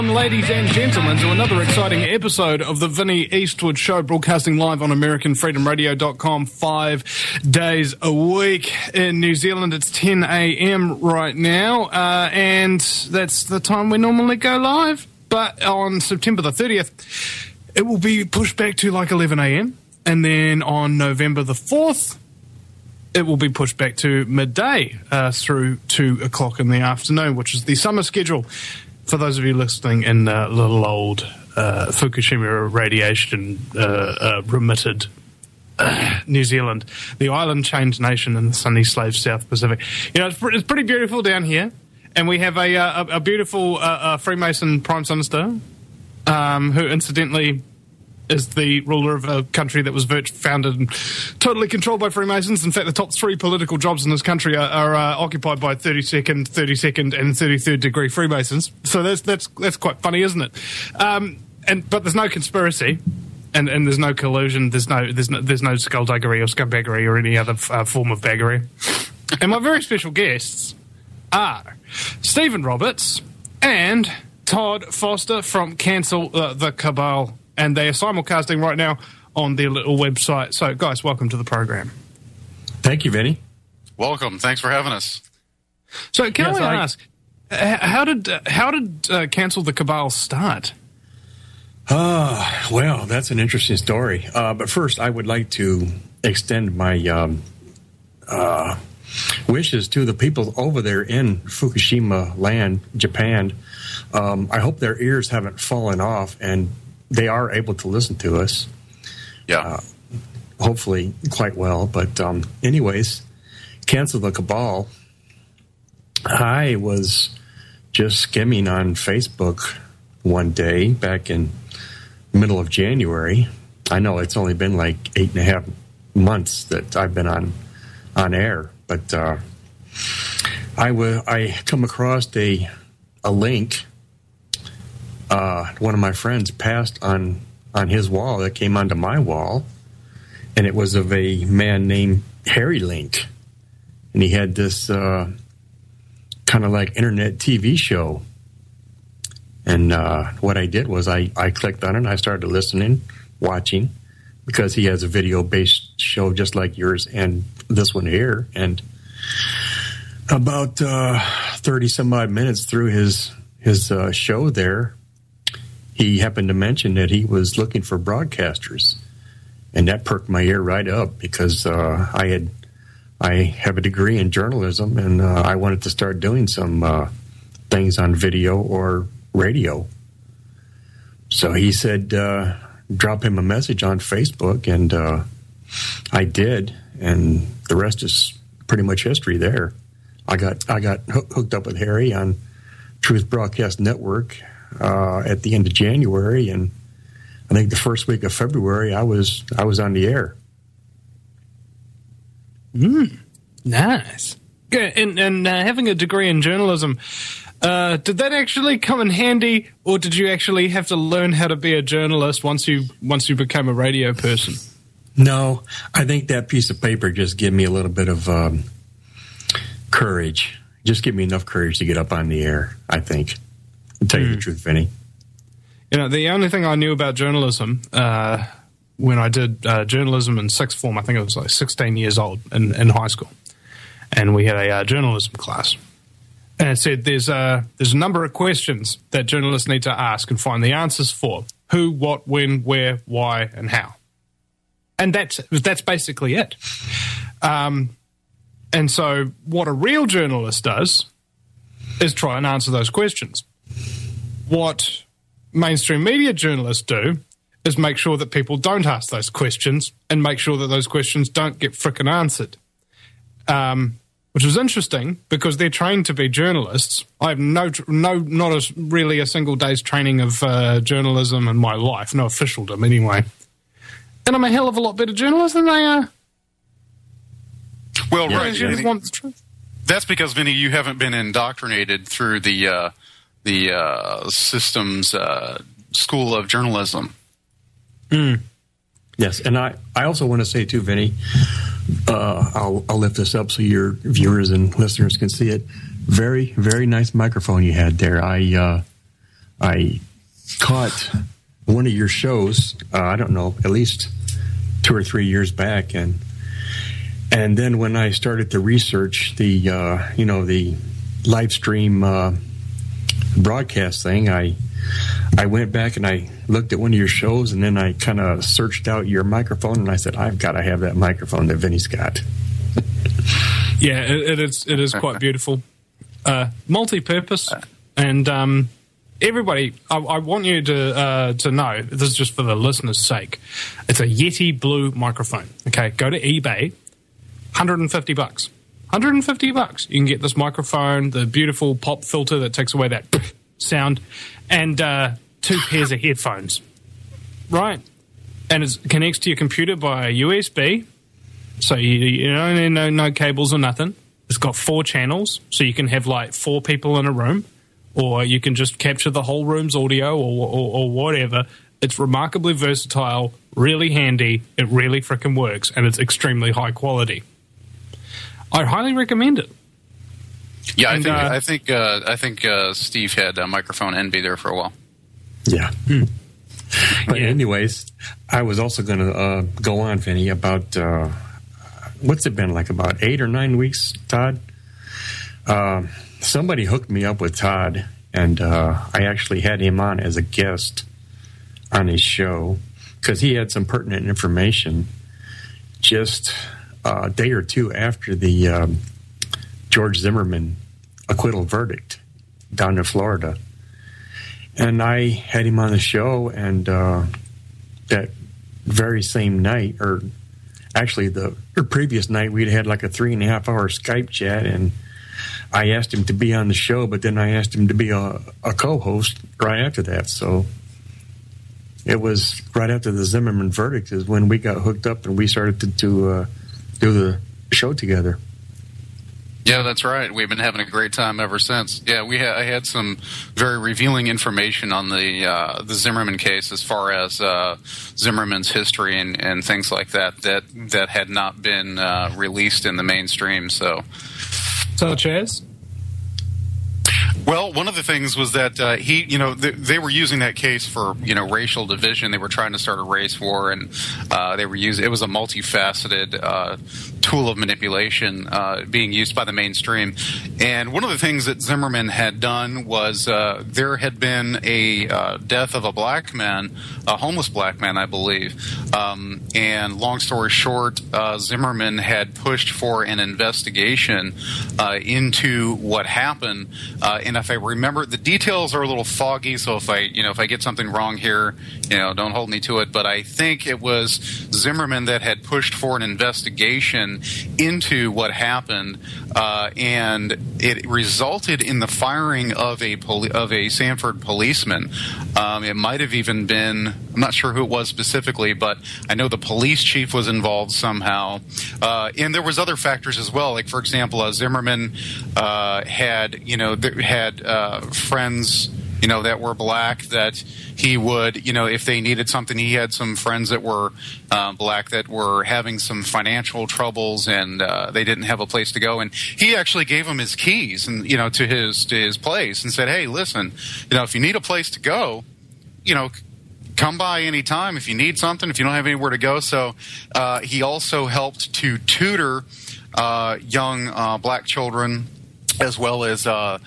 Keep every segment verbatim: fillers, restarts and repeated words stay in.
Welcome, ladies and gentlemen, to another exciting episode of the Vinnie Eastwood Show, broadcasting live on American Freedom Radio dot com five days a week. In New Zealand, it's ten a.m. right now, uh, and that's the time we normally go live. But on September the thirtieth, it will be pushed back to like eleven a.m., and then on November the fourth, it will be pushed back to midday uh, through two o'clock in the afternoon, which is the summer schedule. For those of you listening in uh, little old uh, Fukushima radiation uh, uh, remitted uh, New Zealand, the island chained nation in the sunny slave South Pacific. You know, it's, pre- it's pretty beautiful down here, and we have a, uh, a, a beautiful uh, uh, Freemason Prime Minister, um, who incidentally is the ruler of a country that was virt- founded and totally controlled by Freemasons. In fact, the top three political jobs in this country are, are uh, occupied by thirty-second, thirty-second, and thirty-third degree Freemasons. So that's that's that's quite funny, isn't it? Um, and but there's no conspiracy, and, and there's no collusion. There's no there's no there's no skullduggery or scumbaggery or any other uh, form of baggery. And my very special guests are Stephen Roberts and Todd Foster from Cancel uh, the Cabal. And they are simulcasting right now on their little website. So, guys, welcome to the program. Thank you, Vinny. Welcome. Thanks for having us. So, can yes, I, I ask, how did uh, how did uh, Cancel the Cabal start? Uh, well, that's an interesting story. Uh, but first, I would like to extend my um, uh, wishes to the people over there in Fukushima land, Japan. Um, I hope their ears haven't fallen off and they are able to listen to us. Yeah. Uh, hopefully quite well. But um, anyways, Cancel the Cabal. I was just skimming on Facebook one day back in middle of January. I know it's only been like eight and a half months that I've been on on air. But uh, I, w- I come across a a link Uh, one of my friends passed on, on his wall that came onto my wall, and it was of a man named Harry Link. And he had this uh, kind of like internet T V show. And uh, what I did was I, I clicked on it and I started listening, watching, because he has a video-based show just like yours and this one here. And about uh, thirty-some-odd minutes through his, his uh, show there, he happened to mention that he was looking for broadcasters, and that perked my ear right up because uh, I had I have a degree in journalism, and uh, I wanted to start doing some uh, things on video or radio. So he said, uh, drop him a message on Facebook, and uh, I did, and the rest is pretty much history there. I got I got hooked up with Harry on Truth Broadcast Network Uh, at the end of January, and I think the first week of February, I was I was on the air. Mm, nice. Good. And, and uh, having a degree in journalism, uh, did that actually come in handy, or did you actually have to learn how to be a journalist once you once you became a radio person? No, I think that piece of paper just gave me a little bit of um, courage. Just give me enough courage to get up on the air, I think. I'll tell you mm. the truth, Vinny. You know, the only thing I knew about journalism uh, when I did uh, journalism in sixth form, I think I was like sixteen years old in, in high school, and we had a uh, journalism class. And it said there's a, there's a number of questions that journalists need to ask and find the answers for. Who, what, when, where, why, and how. And that's that's basically it. Um, and so what a real journalist does is try and answer those questions. What mainstream media journalists do is make sure that people don't ask those questions and make sure that those questions don't get frickin' answered. Um, which was interesting because they're trained to be journalists. I have no, no, not a, really a single day's training of uh, journalism in my life, no officialdom anyway. And I'm a hell of a lot better journalist than they are. Well, yeah, right. You just want the truth. That's because, Vinny, you haven't been indoctrinated through the uh, the uh, system's uh, school of journalism. Mm. Yes, and I, I also want to say, too, Vinny, uh, I'll, I'll lift this up so your viewers and listeners can see it. Very, very nice microphone you had there. I uh, I caught one of your shows, uh, I don't know, at least two or three years back, and and then when I started to research the, uh, you know, the live stream uh, broadcast thing, I I went back and I looked at one of your shows, and then I kind of searched out your microphone, and I said, I've got to have that microphone that Vinny's got. Yeah, it, it is. It is quite beautiful, uh, multi-purpose, and um, everybody. I, I want you to uh, to know. This is just for the listeners' sake. It's a Yeti Blue microphone. Okay, go to eBay, one hundred fifty bucks. one hundred fifty bucks. You can get this microphone, the beautiful pop filter that takes away that sound, and uh, two pairs of headphones. Right, and it connects to your computer by U S B. So you, you don't need no, no cables or nothing. It's got four channels, so you can have like four people in a room, or you can just capture the whole room's audio or, or, or whatever. It's remarkably versatile, really handy. It really frickin' works, and it's extremely high quality. I highly recommend it. Yeah, and, I think uh, I think uh, I think uh, Steve had a microphone envy there for a while. Yeah. Hmm. But yeah. anyways, I was also going to uh, go on, Vinny, about. Uh, What's it been like, about eight or nine weeks, Todd? Uh, somebody hooked me up with Todd, and uh, I actually had him on as a guest on his show because he had some pertinent information just a day or two after the um, George Zimmerman acquittal verdict down in Florida. And I had him on the show, and uh, that very same night, or actually, the, the previous night, we'd had like a three and a half hour Skype chat, and I asked him to be on the show, but then I asked him to be a, a co-host right after that. So it was right after the Zimmerman verdict is when we got hooked up and we started to, to uh, do the show together. Yeah, that's right. We've been having a great time ever since. Yeah, we ha- I had some very revealing information on the uh, the Zimmerman case as far as uh, Zimmerman's history and, and things like that that that had not been uh, released in the mainstream. So, such as. Well, one of the things was that uh, he, you know, th- they were using that case for, you know, racial division. They were trying to start a race war, and uh, they were using. It was a multifaceted uh, tool of manipulation uh, being used by the mainstream. And one of the things that Zimmerman had done was uh, there had been a uh, death of a black man, a homeless black man, I believe. Um, and long story short, uh, Zimmerman had pushed for an investigation uh, into what happened. Uh, and if I remember, the details are a little foggy, so if I, you know, if I get something wrong here, you know, don't hold me to it. But I think it was Zimmerman that had pushed for an investigation into what happened, uh, and it resulted in the firing of a poli- of a Sanford policeman. Um, it might have even been, I'm not sure who it was specifically, but I know the police chief was involved somehow. Uh, and there was other factors as well. Like, for example, uh, Zimmerman uh, had, you know, th- had uh, friends, you know, that were black that he would, you know, if they needed something, he had some friends that were uh, black that were having some financial troubles, and uh, they didn't have a place to go. And he actually gave them his keys and, you know, to his to his place and said, hey, listen, you know, if you need a place to go, you know, come by any time if you need something, if you don't have anywhere to go. So uh, he also helped to tutor uh, young uh, black children as well as uh,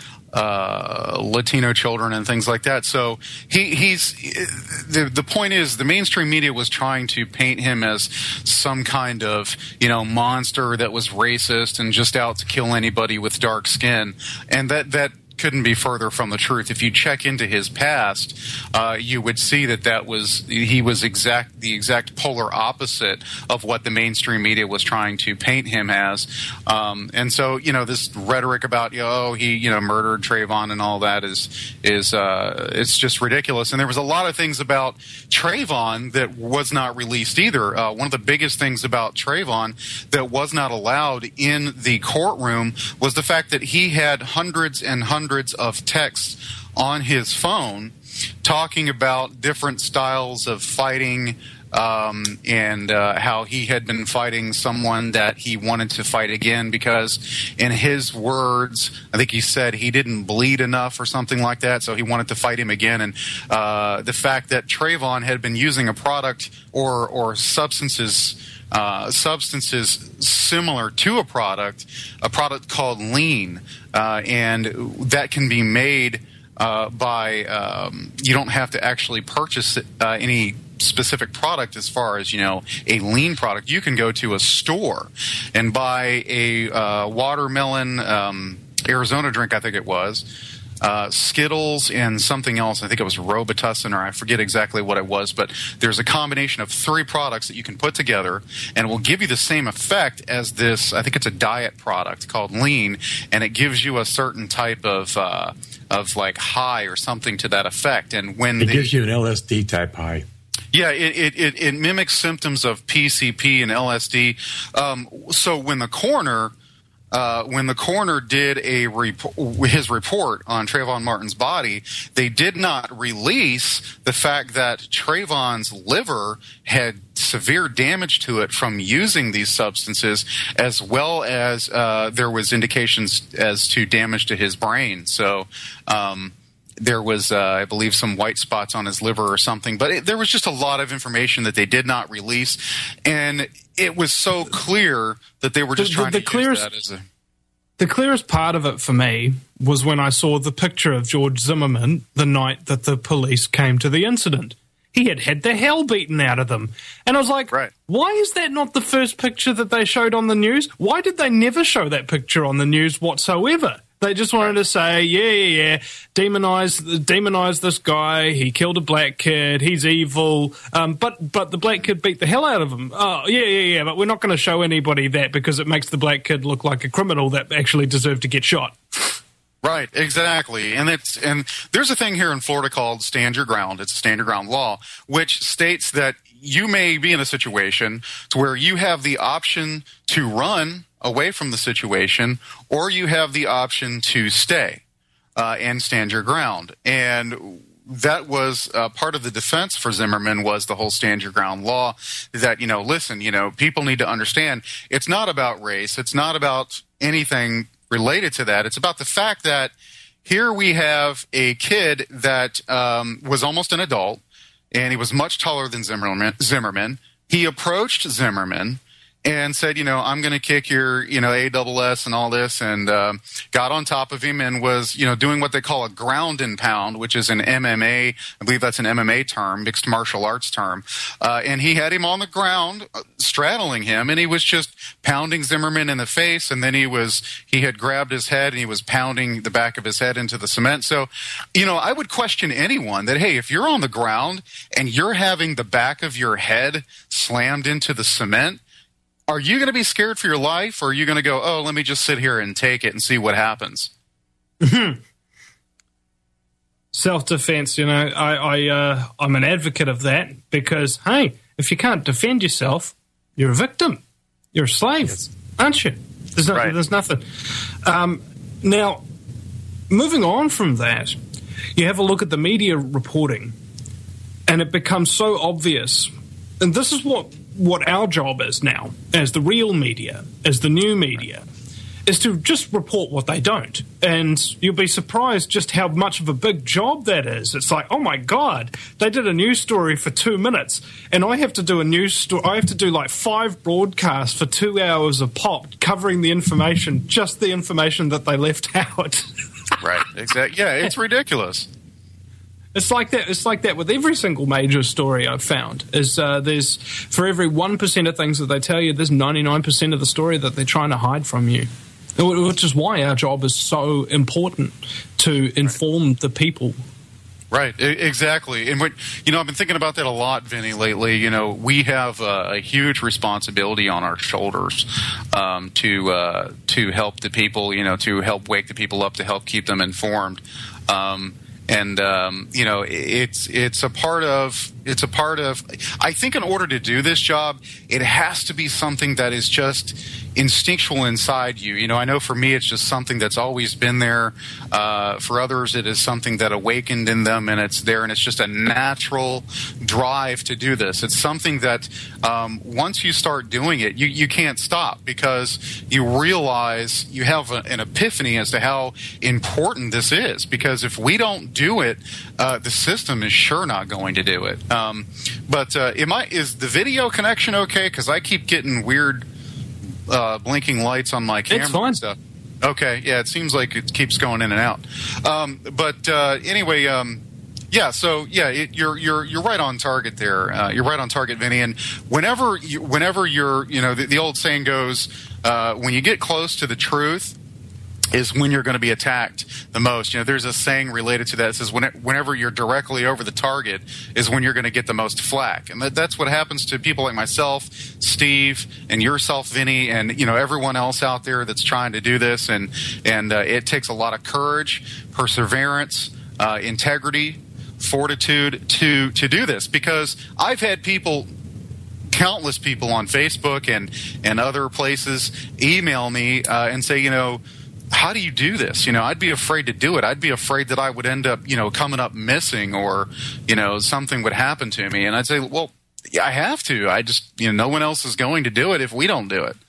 uh, Latino children and things like that. So he, he's the the point is the mainstream media was trying to paint him as some kind of, you know, monster that was racist and just out to kill anybody with dark skin, and that that. couldn't be further from the truth. If you check into his past, uh, you would see that that was he was exact the exact polar opposite of what the mainstream media was trying to paint him as. Um, and so, you know, this rhetoric about, you know, oh, he, you know, murdered Trayvon and all that is is uh, it's just ridiculous. And there was a lot of things about Trayvon that was not released either. Uh, one of the biggest things about Trayvon that was not allowed in the courtroom was the fact that he had hundreds and hundreds of texts on his phone talking about different styles of fighting um, and uh, how he had been fighting someone that he wanted to fight again because, in his words, I think he said he didn't bleed enough or something like that, so he wanted to fight him again. And uh, the fact that Trayvon had been using a product or or substances. Uh, substances similar to a product, a product called lean, uh, and that can be made uh, by, um, you don't have to actually purchase uh, any specific product as far as, you know, a lean product. You can go to a store and buy a uh, watermelon um, Arizona drink, I think it was, Uh, Skittles and something else. I think it was Robitussin, or I forget exactly what it was, but there's a combination of three products that you can put together, and it will give you the same effect as this. I think it's a diet product called Lean, and it gives you a certain type of uh, of like high or something to that effect. And when it the, gives you an L S D type high. Yeah, it, it, it, it mimics symptoms of P C P and L S D. Um, so when the coroner Uh, when the coroner did a rep- his report on Trayvon Martin's body, they did not release the fact that Trayvon's liver had severe damage to it from using these substances, as well as uh, there was indications as to damage to his brain. So um, there was, uh, I believe, some white spots on his liver or something. But it, there was just a lot of information that they did not release, and it was so clear that they were just the, trying the, the to clearest, use that as a... The clearest part of it for me was when I saw the picture of George Zimmerman the night that the police came to the incident. He had had the hell beaten out of him. And I was like, right. Why is that not the first picture that they showed on the news? Why did they never show that picture on the news whatsoever? They just wanted to say, yeah, yeah, yeah, demonize, demonize this guy. He killed a black kid. He's evil. Um, but but the black kid beat the hell out of him. Oh, yeah, yeah, yeah. But we're not going to show anybody that because it makes the black kid look like a criminal that actually deserved to get shot. Right, exactly. And it's and there's a thing here in Florida called Stand Your Ground. It's a stand your ground law, which states that you may be in a situation to where you have the option to run away from the situation, or you have the option to stay uh, and stand your ground. And that was uh, part of the defense for Zimmerman was the whole stand your ground law, that, you know, listen, you know, people need to understand it's not about race. It's not about anything related to that. It's about the fact that here we have a kid that um, was almost an adult, and he was much taller than Zimmerman. Zimmerman. He approached Zimmerman and said, you know, I'm going to kick your, you know, A double S and all this, and uh, got on top of him and was, you know, doing what they call a ground and pound, which is an M M A, I believe that's an M M A term, mixed martial arts term. Uh, and he had him on the ground, uh, straddling him, and he was just pounding Zimmerman in the face, and then he was, he had grabbed his head and he was pounding the back of his head into the cement. So, you know, I would question anyone that, hey, if you're on the ground and you're having the back of your head slammed into the cement, are you going to be scared for your life, or are you going to go, oh, let me just sit here and take it and see what happens? Self-defense, you know, I, I, uh, I'm an advocate of that because, hey, if you can't defend yourself, you're a victim. You're a slave, yes. Aren't you? There's, no, right. there's nothing. Um, now, moving on from that, you have a look at the media reporting, and it becomes so obvious. And this is what what our job is now, as the real media, as the new media, is to just report what they don't. And you'll be surprised just how much of a big job that is. It's like, oh my God, they did a news story for two minutes, and I have to do a news story. I have to do like five broadcasts for two hours a pop, covering the information, just the information that they left out. Right, exactly. Yeah, it's ridiculous. It's like that. It's like that with every single major story I've found. Is uh, there's for every one percent of things that they tell you, there's ninety-nine percent of the story that they're trying to hide from you, which is why our job is so important to inform the people. Right, exactly. And what, you know, I've been thinking about that a lot, Vinny, lately. You know, we have a, a huge responsibility on our shoulders um, to uh, to help the people. You know, to help wake the people up, to help keep them informed. Um, And, um, you know, it's it's a part of It's a part of, I think in order to do this job, it has to be something that is just instinctual inside you. You know, I know for me, it's just something that's always been there. Uh, for others, it is something that awakened in them, and it's there, and it's just a natural drive to do this. It's something that um, once you start doing it, you, you can't stop, because you realize you have a, an epiphany as to how important this is. Because if we don't do it, uh, the system is sure not going to do it. Um, but uh, am I, is the video connection okay? Because I keep getting weird uh, blinking lights on my camera it's fine. and stuff. Okay, yeah, it seems like it keeps going in and out. Um, but uh, anyway, um, yeah. So yeah, it, you're you're you're right on target there. Uh, you're right on target, Vinny. And whenever you, whenever you're, you know, the, the old saying goes, uh, when you get close to the truth, is when you're going to be attacked the most. You know, there's a saying related to that. It says when it, whenever you're directly over the target is when you're going to get the most flack. And that, that's what happens to people like myself, Steve, and yourself, Vinny, and, you know, everyone else out there that's trying to do this. And, and uh, it takes a lot of courage, perseverance, uh, integrity, fortitude to, to do this. Because I've had people, countless people on Facebook and, and other places email me uh, and say, you know, how do you do this? You know, I'd be afraid to do it. I'd be afraid that I would end up, you know, coming up missing, or, you know, something would happen to me. And I'd say, well, yeah, I have to. I just, you know, no one else is going to do it if we don't do it.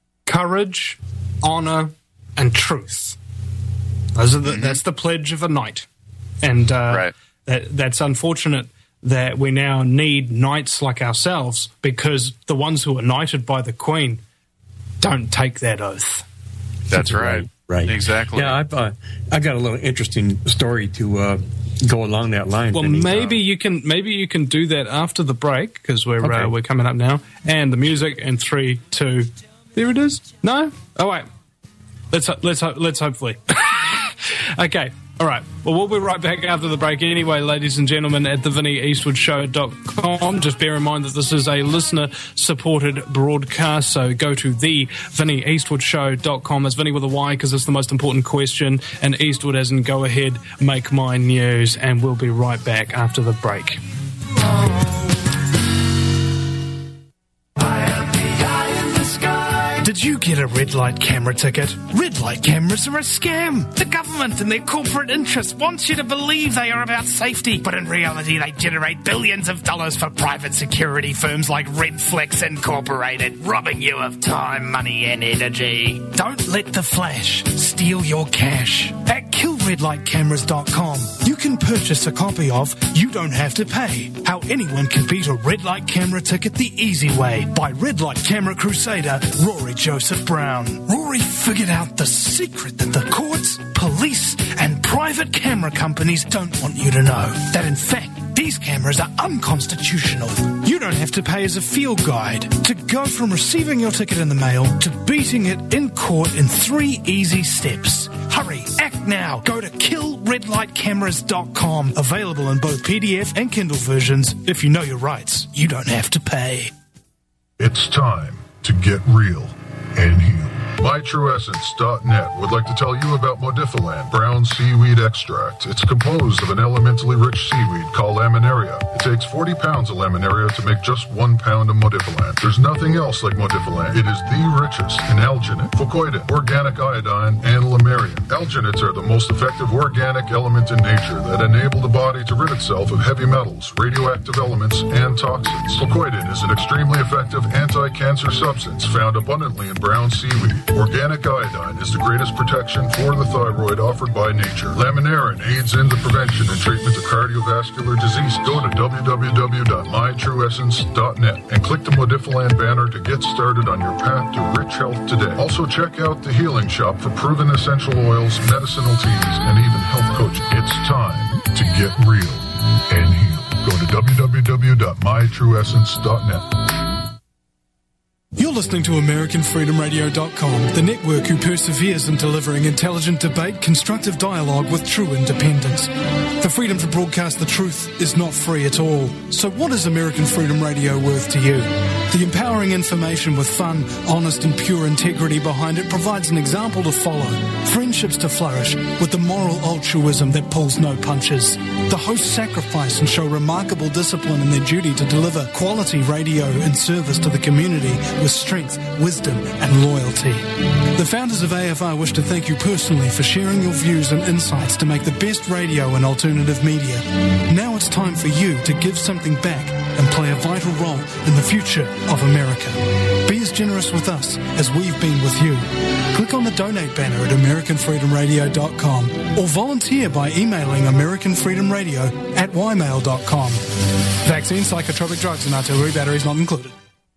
Courage, honor, and truth. Those are the, Mm-hmm. That's the pledge of a knight. And uh, Right. that, that's unfortunate that we now need knights like ourselves, because the ones who are knighted by the Queen don't take that oath. That's right. Right. Exactly. Yeah, I've uh, I got a little interesting story to uh, go along that line. Well, Vinny. maybe Uh, you can maybe you can do that after the break, because we're Okay. uh, we're coming up now, and the music in three, two, there it is. No, oh wait, let's ho- let's ho- let's hopefully. Okay, all right. Well, we'll be right back after the break anyway, ladies and gentlemen, at the Vinny Eastwood Show dot com. Just bear in mind that this is a listener-supported broadcast, so go to the Vinny Eastwood Show dot com. That's Vinny with a Y, because it's the most important question, and Eastwood as in go ahead, make my news, and we'll be right back after the break. Did you get a red light camera ticket? Red light cameras are a scam. The government and their corporate interests want you to believe they are about safety, but in reality they generate billions of dollars for private security firms like Redflex Incorporated, robbing you of time, money and energy. Don't let the flash steal your cash. At kill red light cameras dot com, you can purchase a copy of You Don't Have to Pay, How Anyone Can Beat a Red Light Camera Ticket the Easy Way, by Red Light Camera Crusader Rory Joseph Brown. Rory figured out the secret that the courts, police, and private camera companies don't want you to know. That in fact, these cameras are unconstitutional. You don't have to pay as a field guide to go from receiving your ticket in the mail to beating it in court in three easy steps. Hurry, act now. Go to kill red light cameras dot com. Available in both P D F and Kindle versions. If you know your rights, you don't have to pay. It's time to get real and heal. my true essence dot net would like to tell you about Modifilan brown seaweed extract. It's composed of an elementally rich seaweed called laminaria. It takes forty pounds of laminaria to make just one pound of Modifilan. There's nothing else like Modifilan. It is the richest in alginate, fucoidin, organic iodine, and lamarian. Alginates are the most effective organic element in nature that enable the body to rid itself of heavy metals, radioactive elements, and toxins. Fucoidin is an extremely effective anti-cancer substance found abundantly in brown seaweed. Organic iodine is the greatest protection for the thyroid offered by nature. Laminarin aids in the prevention and treatment of cardiovascular disease. Go to w w w dot my true essence dot net and click the Modifilan banner to get started on your path to rich health today. Also check out the Healing Shop for proven essential oils, medicinal teas, and even health coaching. It's time to get real and heal. Go to w w w dot my true essence dot net. You're listening to American Freedom Radio dot com, the network who perseveres in delivering intelligent debate, constructive dialogue with true independence. The freedom to broadcast the truth is not free at all. So what is American Freedom Radio worth to you? The empowering information with fun, honest and pure integrity behind it provides an example to follow, friendships to flourish, with the moral altruism that pulls no punches. The hosts sacrifice and show remarkable discipline in their duty to deliver quality radio and service to the community with strength, wisdom and loyalty. The founders of A F R wish to thank you personally for sharing your views and insights to make the best radio and alternative media. Now it's time for you to give something back and play a vital role in the future of America. Be as generous with us as we've been with you. Click on the donate banner at American Freedom Radio dot com or volunteer by emailing American Freedom Radio at y mail dot com. Vaccine, psychotropic drugs and artillery batteries not included.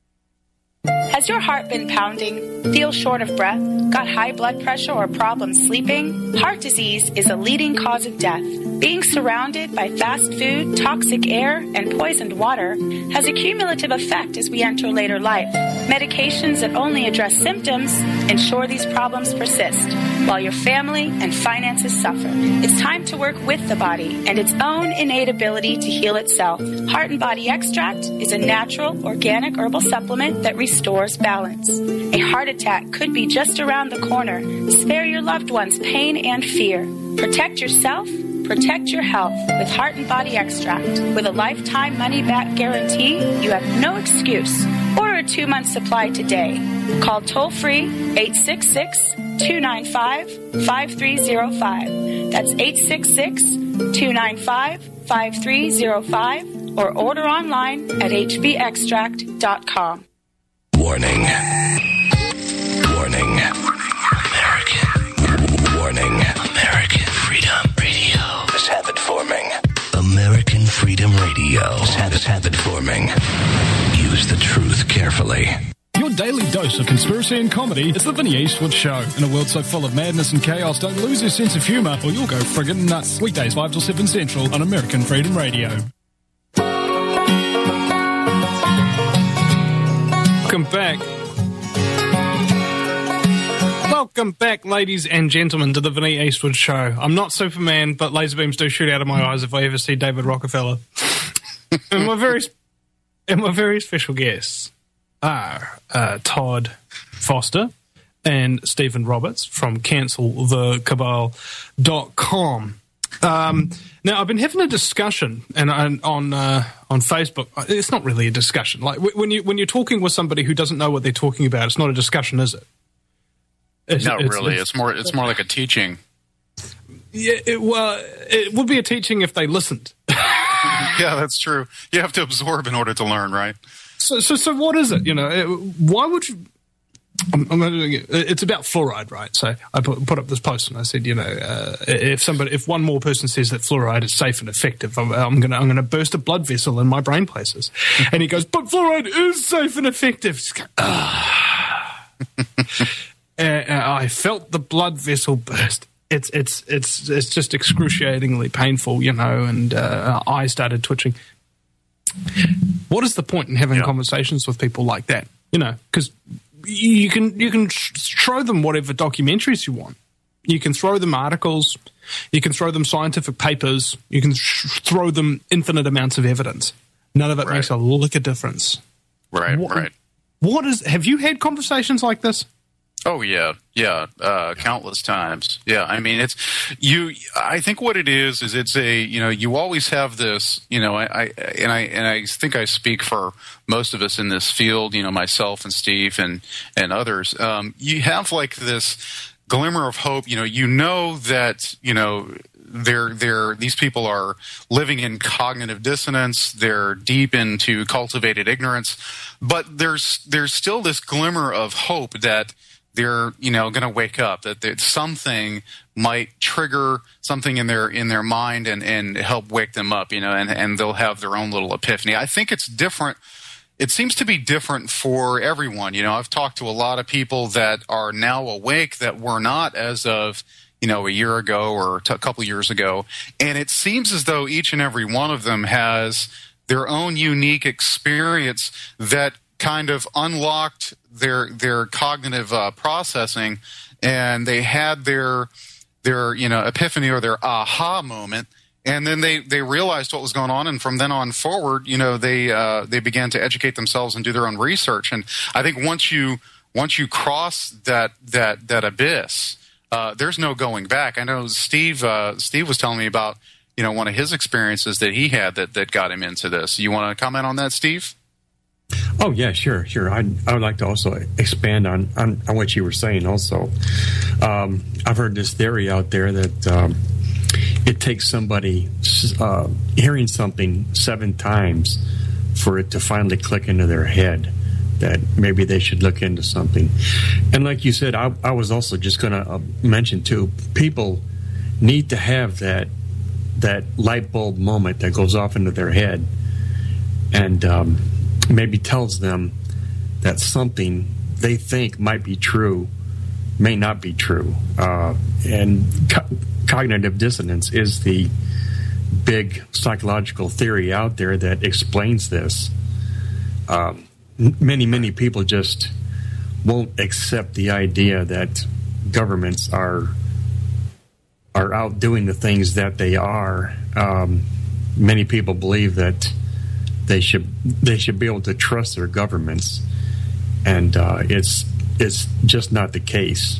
Has your heart been pounding? Feel short of breath? Got high blood pressure or problems sleeping? Heart disease is a leading cause of death. Being surrounded by fast food, toxic air, and poisoned water has a cumulative effect as we enter later life. Medications that only address symptoms ensure these problems persist, while your family and finances suffer. It's time to work with the body and its own innate ability to heal itself. Heart and Body Extract is a natural, organic herbal supplement that restores balance. A heart attack could be just around the corner. Spare your loved ones pain and fear. Protect yourself. Protect your health with Heart and Body Extract. With a lifetime money-back guarantee, you have no excuse. Order a two-month supply today. Call toll-free eight six six, two nine five, five three zero five. That's eight six six, two nine five, five three zero five or order online at h b extract dot com. Warning. Warning. American. Warning. American Freedom Radio. This habit forming. American Freedom Radio. This habit, habit forming. Use the truth carefully. Your daily dose of conspiracy and comedy is the Vinny Eastwood Show. In a world so full of madness and chaos, don't lose your sense of humour or you'll go friggin' nuts. Weekdays five till seven Central on American Freedom Radio. Welcome back. Welcome back, ladies and gentlemen, to the Vinny Eastwood Show. I'm not Superman, but laser beams do shoot out of my eyes if I ever see David Rockefeller. and my very, and my very special guests are uh, Todd Foster and Stephen Roberts from cancel the cabal dot com. Um, now, I've been having a discussion and on uh, on Facebook. It's not really a discussion. Like when you when you're talking with somebody who doesn't know what they're talking about, it's not a discussion, is it? It's, not it's, really. It's, it's more. It's more like a teaching. Yeah. It, well, it would be a teaching if they listened. Yeah, that's true. You have to absorb in order to learn, right? So, so, so, what is it? You know, why would you? I'm, I'm doing it. It's about fluoride, right? So I put, put up this post and I said, you know, uh, if somebody, if one more person says that fluoride is safe and effective, I'm, I'm gonna, I'm gonna burst a blood vessel in my brain places. And he goes, but fluoride is safe and effective. Go, ah. uh, I felt the blood vessel burst. It's, it's, it's, it's just excruciatingly painful, you know. And uh, I started twitching. What is the point in having yeah. conversations with people like that? You know, because you can you can show them whatever documentaries you want. You can throw them articles. You can throw them scientific papers. You can sh- throw them infinite amounts of evidence. None of it right. makes a lick of difference. Right, what, right. What is? Have you had conversations like this? Oh yeah, yeah, uh, countless times. Yeah, I mean, it's you. I think what it is is it's a you know you always have this you know I, I and I and I think I speak for most of us in this field. You know, myself and Steve and and others. Um, you have like this glimmer of hope. You know, you know that you know. They're, they're, these people are living in cognitive dissonance. They're deep into cultivated ignorance, but there's there's still this glimmer of hope that they're you know going to wake up, that, that something might trigger something in their in their mind and, and help wake them up, you know, and, and they'll have their own little epiphany. I think it's different. It seems to be different for everyone. You know, I've talked to a lot of people that are now awake that were not as of you know, a year ago or a couple years ago. And it seems as though each and every one of them has their own unique experience that kind of unlocked their their cognitive uh, processing, and they had their their you know epiphany or their aha moment, and then they, they realized what was going on, and from then on forward, you know, they uh, they began to educate themselves and do their own research. And I think once you once you cross that that that abyss, uh, there's no going back. I know Steve uh, Steve was telling me about you know one of his experiences that he had that that got him into this. You want to comment on that, Steve? Oh, yeah, sure, sure. I'd, I would like to also expand on, on, on what you were saying also. Um, I've heard this theory out there that um, it takes somebody uh, hearing something seven times for it to finally click into their head that maybe they should look into something. And like you said, I, I was also just going to uh, mention, too, people need to have that, that light bulb moment that goes off into their head and um, maybe tells them that something they think might be true may not be true. Uh, and co- cognitive dissonance is the big psychological theory out there that explains this. Um, n- many, many people just won't accept the idea that governments are are out doing the things that they are. Um, many people believe that They should they should be able to trust their governments, and uh, it's it's just not the case.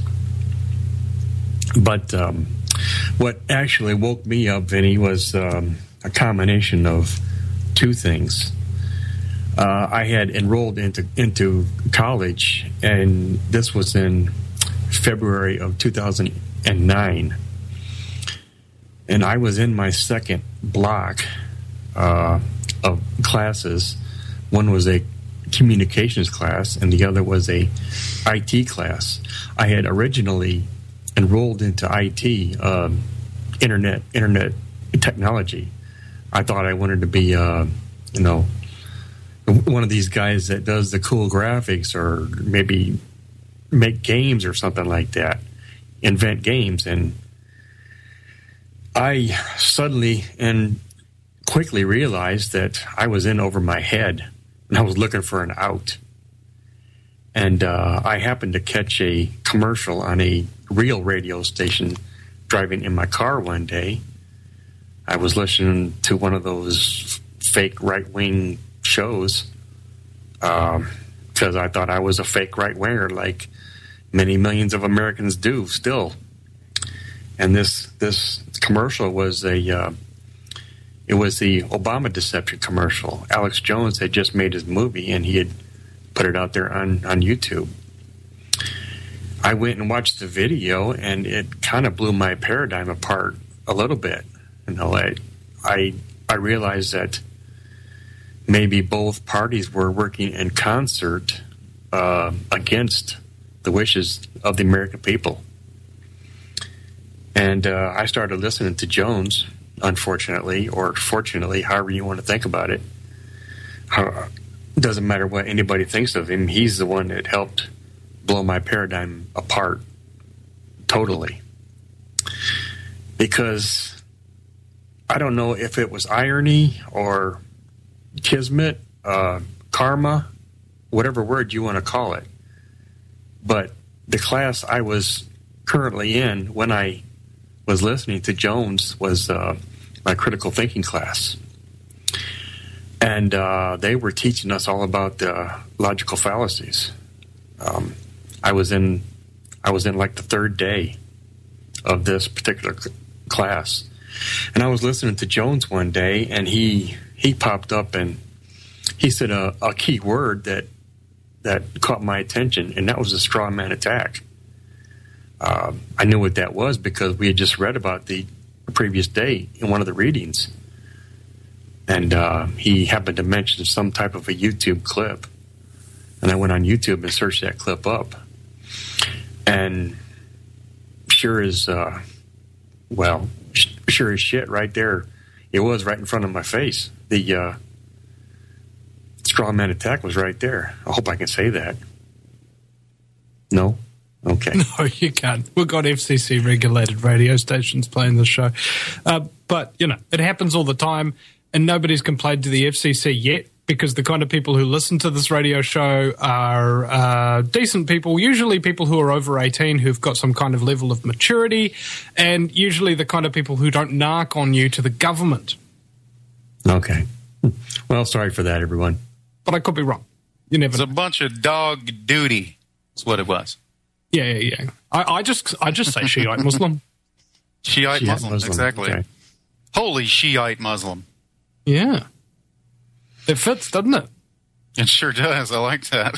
But um, what actually woke me up, Vinny, was um, a combination of two things. Uh, I had enrolled into into college, and this was in February of two thousand nine, and I was in my second block Uh, of classes. One was a communications class and the other was a I T class. I had originally enrolled into I T, um, internet internet technology. I thought I wanted to be, uh, you know, one of these guys that does the cool graphics or maybe make games or something like that, invent games. And I suddenly and quickly realized that I was in over my head and I was looking for an out. And uh, I happened to catch a commercial on a real radio station driving in my car one day. I was listening to one of those fake right-wing shows because um, I thought I was a fake right-winger like many millions of Americans do still. And this, this commercial was a... Uh, It was the Obama deception commercial. Alex Jones had just made his movie, and he had put it out there on, on YouTube. I went and watched the video, and it kind of blew my paradigm apart a little bit. You know, I, I, I realized that maybe both parties were working in concert uh, against the wishes of the American people. And uh, I started listening to Jones, unfortunately, or fortunately, however you want to think about it. Uh, doesn't matter what anybody thinks of him. He's the one that helped blow my paradigm apart totally. Because I don't know if it was irony or kismet, uh, karma, whatever word you want to call it. But the class I was currently in when I was listening to Jones was uh, my critical thinking class. And uh, they were teaching us all about the logical fallacies. Um, I was in, I was in like the third day of this particular c- class, and I was listening to Jones one day, and he he popped up and he said a, a key word that that caught my attention, and that was a straw man attack. Uh, I knew what that was because we had just read about the previous day in one of the readings. And uh, he happened to mention some type of a YouTube clip. And I went on YouTube and searched that clip up. And sure as, uh, well, sh- sure as shit right there, it was right in front of my face. The uh, straw man attack was right there. I hope I can say that. No? Okay. No, you can't. We've got F C C regulated radio stations playing this show. Uh, but, you know, it happens all the time, and nobody's complained to the F C C yet because the kind of people who listen to this radio show are uh, decent people, usually people who are over eighteen who've got some kind of level of maturity, and usually the kind of people who don't narc on you to the government. Okay. Well, sorry for that, everyone. But I could be wrong. You never It's know. a bunch of dog duty. That's what it was. Yeah, yeah, yeah. I, I just I just say Shiite Muslim. Shiite, Shiite Muslim, Muslim, exactly. okay. Holy Shiite Muslim. Yeah. It fits, doesn't it? It sure does. I like that.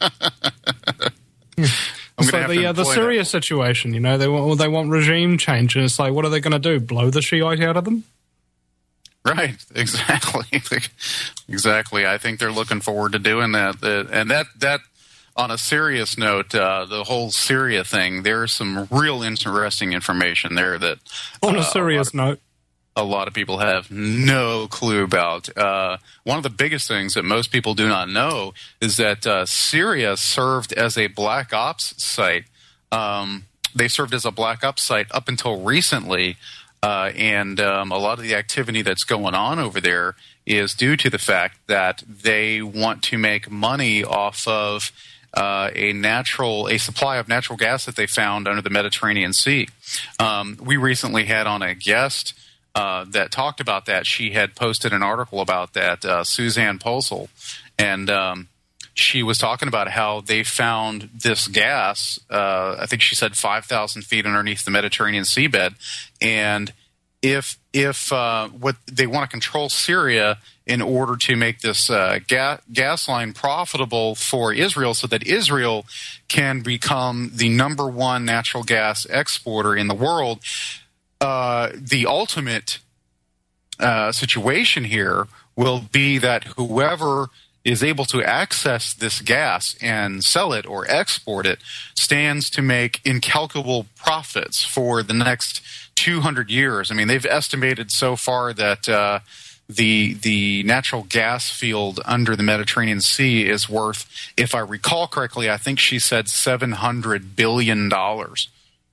I'm It's gonna like have the, to uh, the employ Syria that. situation, you know, they want, they want regime change, and it's like, what are they going to do? Blow the Shiite out of them? Right, exactly. Exactly. I think they're looking forward to doing that. That- And that, that on a serious note, uh, the whole Syria thing, there's some real interesting information there that On a uh, serious note. a lot of people have no clue about. Uh, one of the biggest things that most people do not know is that uh, Syria served as a black ops site. Um, they served as a black ops site up until recently, uh, and um, a lot of the activity that's going on over there is due to the fact that they want to make money off of uh, a natural, a supply of natural gas that they found under the Mediterranean Sea. Um, we recently had on a guest Uh, that talked about that. She had posted an article about that, uh, Suzanne Posel, and um, she was talking about how they found this gas, uh, I think she said five thousand feet underneath the Mediterranean seabed, and if if uh, what they want to control Syria in order to make this uh, ga- gas line profitable for Israel so that Israel can become the number one natural gas exporter in the world, Uh, the ultimate uh, situation here will be that whoever is able to access this gas and sell it or export it stands to make incalculable profits for the next two hundred years. I mean, they've estimated so far that uh, the the natural gas field under the Mediterranean Sea is worth, if I recall correctly, I think she said seven hundred billion dollars.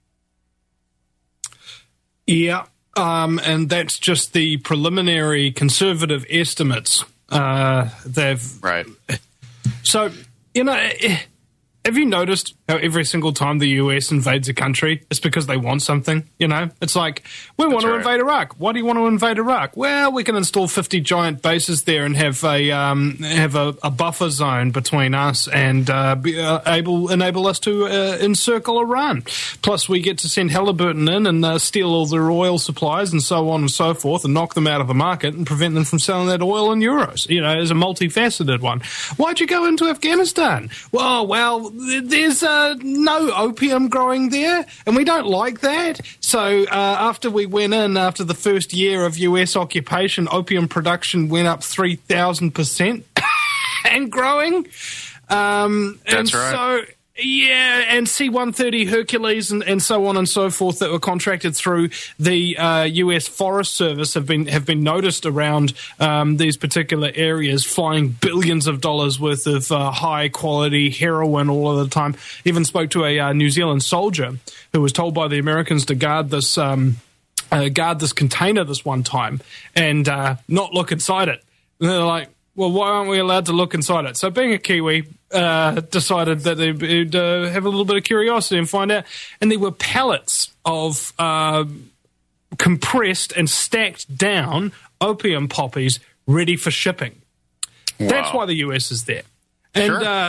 Yeah, um, and that's just the preliminary conservative estimates. Uh, they've Right. So, you know, eh, have you noticed how every single time the U S invades a country, it's because they want something? You know, it's like, we want That's to right. invade Iraq. Why do you want to invade Iraq? Well, we can install fifty giant bases there and have a um, have a, a buffer zone between us and uh, be, uh, able enable us to uh, encircle Iran. Plus, we get to send Halliburton in and uh, steal all their oil supplies and so on and so forth, and knock them out of the market and prevent them from selling that oil in euros. You know, as a multifaceted one. Why'd you go into Afghanistan? Well, well, there's uh, no opium growing there, and we don't like that. So uh, after we went in, after the first year of U S occupation, opium production went up three thousand percent and growing. Um, and That's right. So, yeah, and C one thirty Hercules and, and so on and so forth that were contracted through the uh, U S Forest Service have been have been noticed around um, these particular areas, flying billions of dollars worth of uh, high quality heroin all of the time. Even spoke to a uh, New Zealand soldier who was told by the Americans to guard this um, uh, guard this container this one time and uh, not look inside it. And they're like, well, why aren't we allowed to look inside it? So being a Kiwi, uh, decided that they'd uh, have a little bit of curiosity and find out. And there were pallets of uh, compressed and stacked down opium poppies ready for shipping. Wow. That's why the U S is there. And, Sure. uh,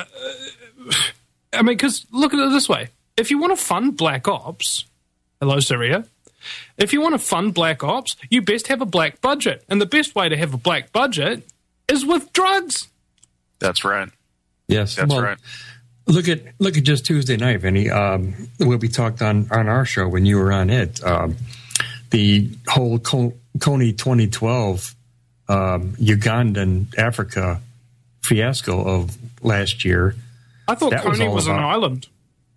I mean, because look at it this way. If you want to fund black ops, hello, Syria. If you want to fund black ops, you best have a black budget. And the best way to have a black budget is with drugs. That's right. Yes, That's well, right. Look at look at just Tuesday night, Vinny. Um, what we talked on, on our show when you were on it. Um, the whole Co- Coney twenty twelve um, Ugandan Africa fiasco of last year. I thought That was Coney all was, an about- island.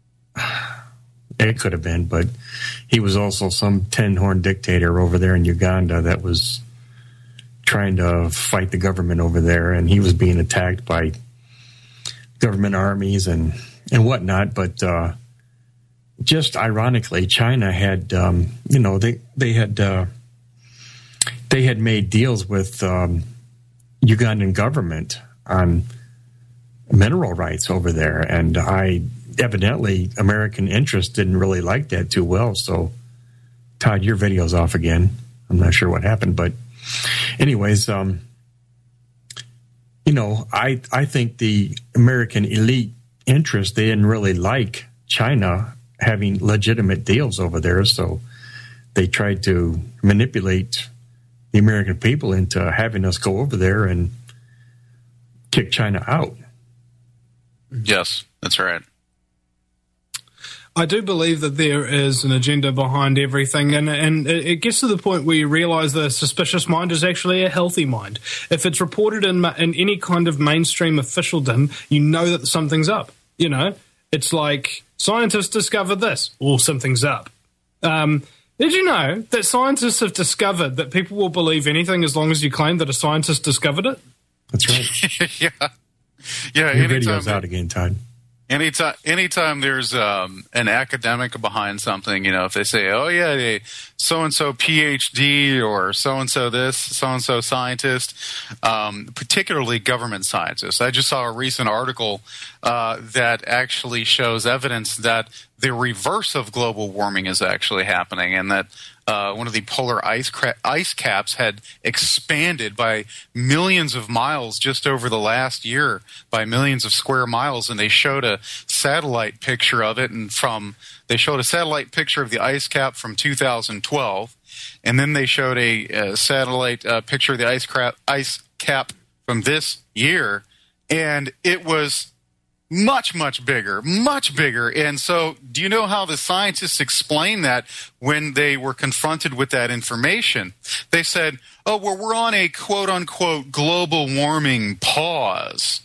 It could have been, but he was also some ten-horn dictator over there in Uganda that was trying to fight the government over there, and he was being attacked by government armies and, and whatnot. But uh, just ironically, China had, um, you know, they they had uh, they had made deals with um, Ugandan government on mineral rights over there. And I evidently, American interests didn't really like that too well. So, Todd, your video's off again. I'm not sure what happened, but anyways, um, you know, I I think the American elite interest, they didn't really like China having legitimate deals over there, so they tried to manipulate the American people into having us go over there and kick China out. Yes, that's right. I do believe that there is an agenda behind everything, and and it gets to the point where you realize that a suspicious mind is actually a healthy mind. If it's reported in in any kind of mainstream officialdom, you know that something's up. You know, it's like scientists discovered this, or something's up. Um, did you know that scientists have discovered that people will believe anything as long as you claim that a scientist discovered it? That's right. yeah, yeah. Your video's out again, Todd. Anytime, anytime there's um, an academic behind something, you know, if they say, "Oh yeah, they so-and-so P H D or so-and-so this, so-and-so scientist," um, particularly government scientists. I just saw a recent article uh, that actually shows evidence that the reverse of global warming is actually happening, and that uh, one of the polar ice cra- ice caps had expanded by millions of miles just over the last year, by millions of square miles, and they showed a satellite picture of it, and from they showed a satellite picture of the ice cap from two thousand twelve, and then they showed a, a satellite uh, picture of the ice, crap, ice cap from this year, and it was much, much bigger, much bigger. And so do you know how the scientists explained that when they were confronted with that information? They said, oh, well, we're on a quote-unquote global warming pause.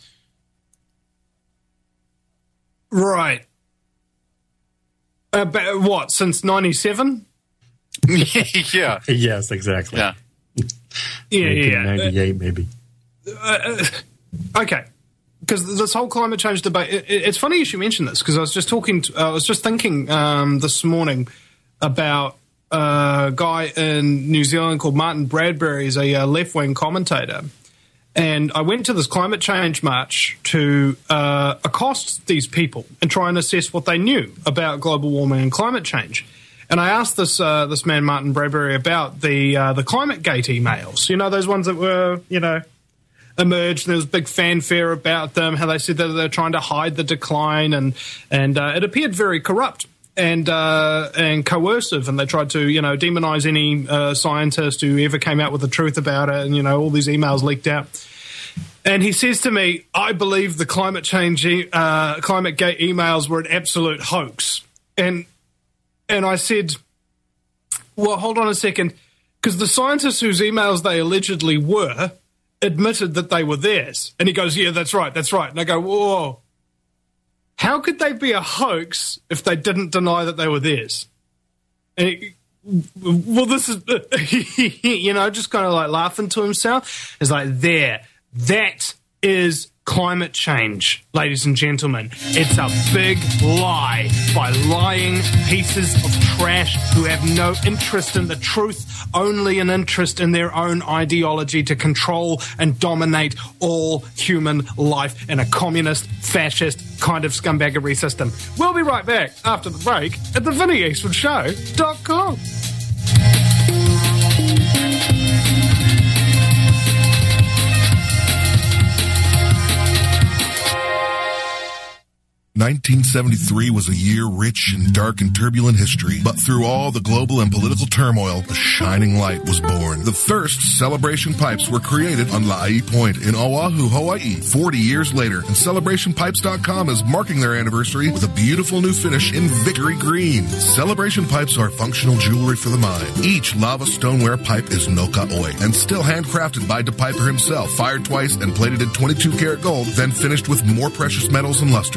Right. Uh, but what, since ninety-seven? yeah. Yes, exactly. Yeah. Yeah, yeah. nineteen ninety-eight, uh, maybe. Uh, okay. Because this whole climate change debate, it, it, it's funny you should mention this, because I was just talking, to, uh, I was just thinking um, this morning about a guy in New Zealand called Martin Bradbury. He's a uh, left-wing commentator. And I went to this climate change march to uh, accost these people and try and assess what they knew about global warming and climate change. And I asked this uh, this man, Martin Bradbury, about the uh, the ClimateGate emails. You know, those ones that were, you know, emerged, and there was big fanfare about them, how they said that they're trying to hide the decline, and and uh, it appeared very corrupt and uh, and coercive, and they tried to, you know, demonize any uh, scientist who ever came out with the truth about it, and, you know, all these emails leaked out. And he says to me, I believe the climate change, uh, ClimateGate emails were an absolute hoax. And and I said, well, hold on a second, because the scientists whose emails they allegedly were admitted that they were theirs. And he goes, yeah, that's right, that's right. And I go, whoa, how could they be a hoax if they didn't deny that they were theirs? And he, well, this is, you know, just kind of like laughing to himself. It's like, there, that is climate change, ladies and gentlemen. It's a big lie by lying pieces of trash who have no interest in the truth, only an interest in their own ideology to control and dominate all human life in a communist, fascist kind of scumbaggery system. We'll be right back after the break at the Vinnie Eastwood Show dot com. nineteen seventy-three was a year rich in dark and turbulent history, but through all the global and political turmoil, a shining light was born. The first Celebration pipes were created on La'i Point in Oahu, Hawaii, forty years later, and Celebration Pipes dot com is marking their anniversary with a beautiful new finish in Victory Green. Celebration pipes are functional jewelry for the mind. Each lava stoneware pipe is no ka'oi and still handcrafted by DePiper himself, fired twice and plated in twenty-two karat gold, then finished with more precious metals and lusters. Choose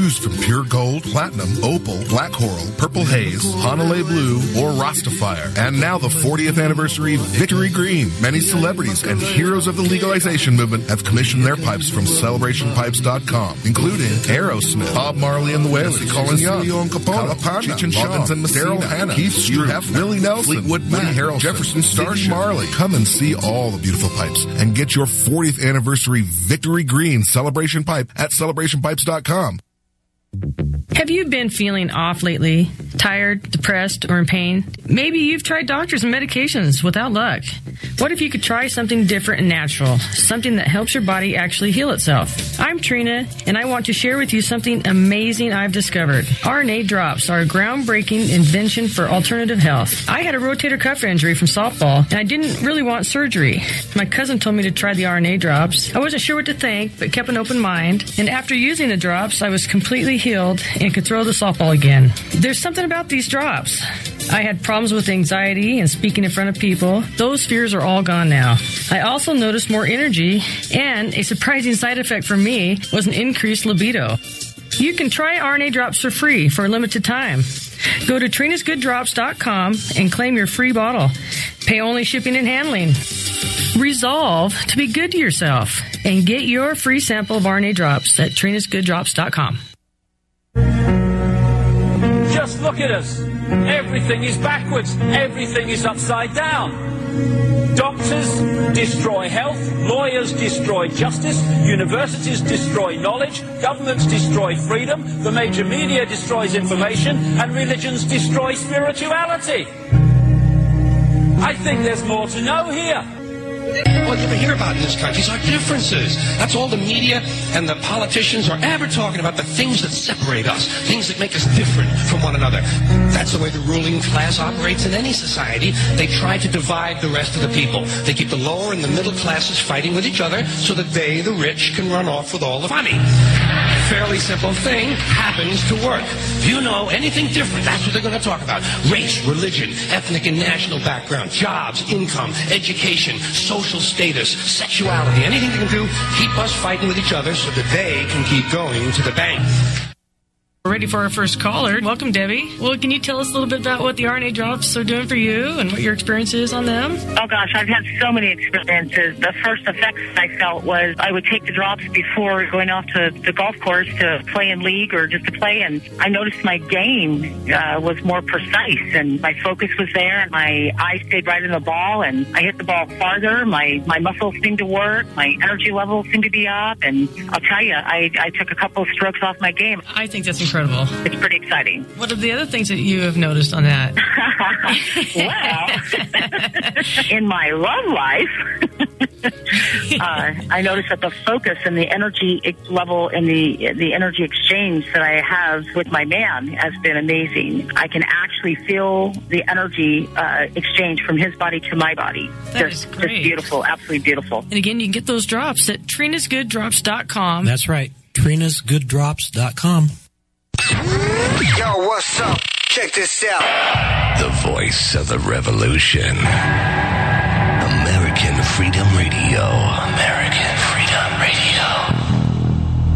Choose from pure gold, platinum, opal, black coral, purple haze, Hanalei blue, or Rastafire. And now the fortieth anniversary Victory Green. Many celebrities and heroes of the legalization movement have commissioned their pipes from celebration pipes dot com, including Aerosmith, Bob Marley and the Wailers, Colin Young, Leon Capone, Cheech and Chong, Daryl Hannah, Keith Stroup, Willie Nelson, Fleetwood Mac, Harrelson, Jefferson Starship, Marley. Come and see all the beautiful pipes and get your fortieth anniversary Victory Green celebration pipe at celebration pipes dot com. Have you been feeling off lately? Tired, depressed, or in pain? Maybe you've tried doctors and medications without luck. What if you could try something different and natural? Something that helps your body actually heal itself. I'm Trina, and I want to share with you something amazing I've discovered. R N A drops are a groundbreaking invention for alternative health. I had a rotator cuff injury from softball, and I didn't really want surgery. My cousin told me to try the R N A drops. I wasn't sure what to think, but kept an open mind. And after using the drops, I was completely healed and could throw the softball again. There's something about these drops. I had problems with anxiety and speaking in front of people. Those fears are all gone now. I also noticed more energy, and a surprising side effect for me was an increased libido. You can try R N A drops for free for a limited time. Go to trinas good drops dot com and claim your free bottle. Pay only shipping and handling. Resolve to be good to yourself and get your free sample of R N A drops at trinas good drops dot com. Just look at us. Everything is backwards. Everything is upside down. Doctors destroy health. Lawyers destroy justice. Universities destroy knowledge. Governments destroy freedom. The major media destroys information. And religions destroy spirituality. I think there's more to know here. All you ever hear about in this country is our differences. That's all the media and the politicians are ever talking about, the things that separate us, things that make us different from one another. That's the way the ruling class operates in any society. They try to divide the rest of the people. They keep the lower and the middle classes fighting with each other so that they, the rich, can run off with all the money. Fairly simple thing happens to work. If you know anything different, that's what they're going to talk about. Race, religion, ethnic and national background, jobs, income, education, social status, sexuality, anything they can do, keep us fighting with each other so that they can keep going to the bank. We're ready for our first caller. Welcome, Debbie. Well, can you tell us a little bit about what the R N A drops are doing for you and what your experience is on them? Oh, gosh, I've had so many experiences. The first effects I felt was I would take the drops before going off to the golf course to play in league or just to play, and I noticed my game uh, was more precise, and my focus was there, and my eyes stayed right in the ball, and I hit the ball farther. My, my muscles seemed to work. My energy levels seemed to be up, and I'll tell you, I, I took a couple of strokes off my game. I think that's incredible. It's pretty exciting. What are the other things that you have noticed on that? Well, in my love life, uh, I noticed that the focus and the energy level and the the energy exchange that I have with my man has been amazing. I can actually feel the energy uh, exchange from his body to my body. That just, is great. Just beautiful, absolutely beautiful. And again, you can get those drops at trinas good drops dot com. That's right, trinas good drops dot com. Yo, what's up? Check this out. The voice of the revolution. American Freedom Radio. American Freedom Radio.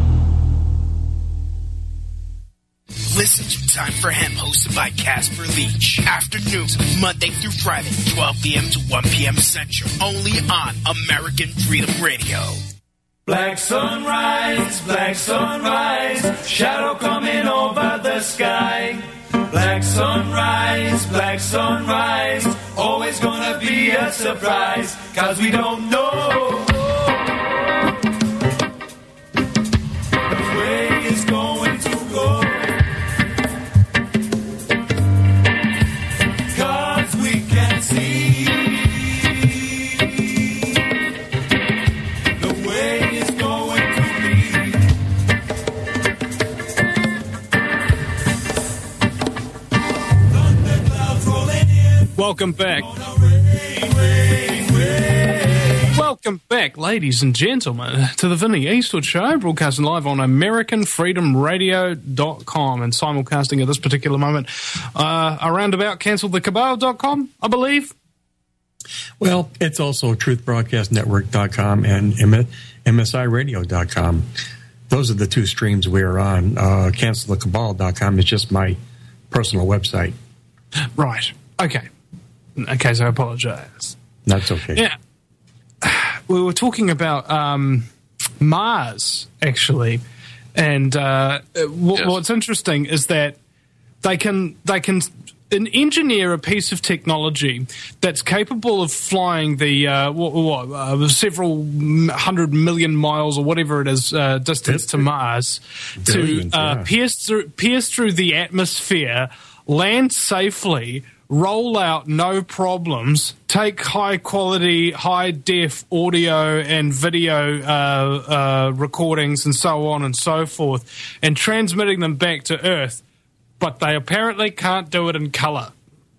Listen to Time for Hemp, hosted by Casper Leach. Afternoons, Monday through Friday, twelve p.m. to one p.m. Central. Only on American Freedom Radio. Black sunrise, black sunrise, shadow coming over the sky. Black sunrise, black sunrise, always gonna be a surprise, 'cause we don't know which way it's going to go. 'Cause we can see Welcome back. Welcome back, ladies and gentlemen, to the Vinnie Eastwood Show, broadcasting live on American Freedom Radio dot com and simulcasting at this particular moment uh, around about cancel the cabal dot com, I believe. Well, it's also truth broadcast network dot com and M S I radio dot com. those are the two streams we are on. Uh, cancel the cabal dot com is just my personal website. Right. Okay. Okay, so I apologize. That's okay. Yeah. We were talking about um, Mars, actually. And uh, w- yes. what's interesting is that they can they can engineer a piece of technology that's capable of flying the uh, what, what, uh, several hundred million miles or whatever it is uh, distance to Mars Billions, to uh, yeah. pierce through pierce through the atmosphere, land safely, roll out no problems, take high quality, high def audio and video uh, uh, recordings and so on and so forth, and transmitting them back to Earth. But they apparently can't do it in color.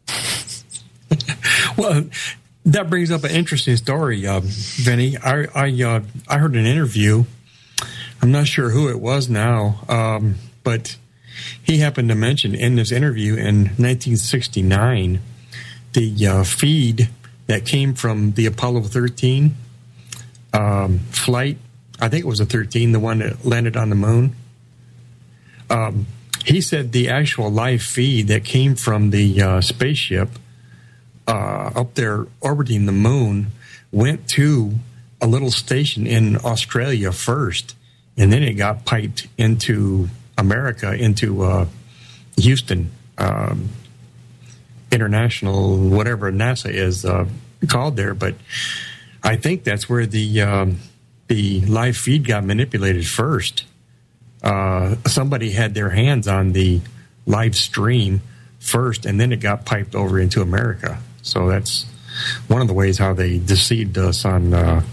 Well, that brings up an interesting story, uh, Vinny. I I, uh, I heard an interview. I'm not sure who it was now, um, but he happened to mention in this interview in nineteen sixty-nine the uh, feed that came from the Apollo thirteen um, flight. I think it was a thirteen, the one that landed on the moon. Um, he said the actual live feed that came from the uh, spaceship uh, up there orbiting the moon went to a little station in Australia first, and then it got piped into America, into uh, Houston um, International, whatever NASA is uh, called there. But I think that's where the um, the live feed got manipulated first. Uh, somebody had their hands on the live stream first, and then it got piped over into America. So that's one of the ways how they deceived us on uh,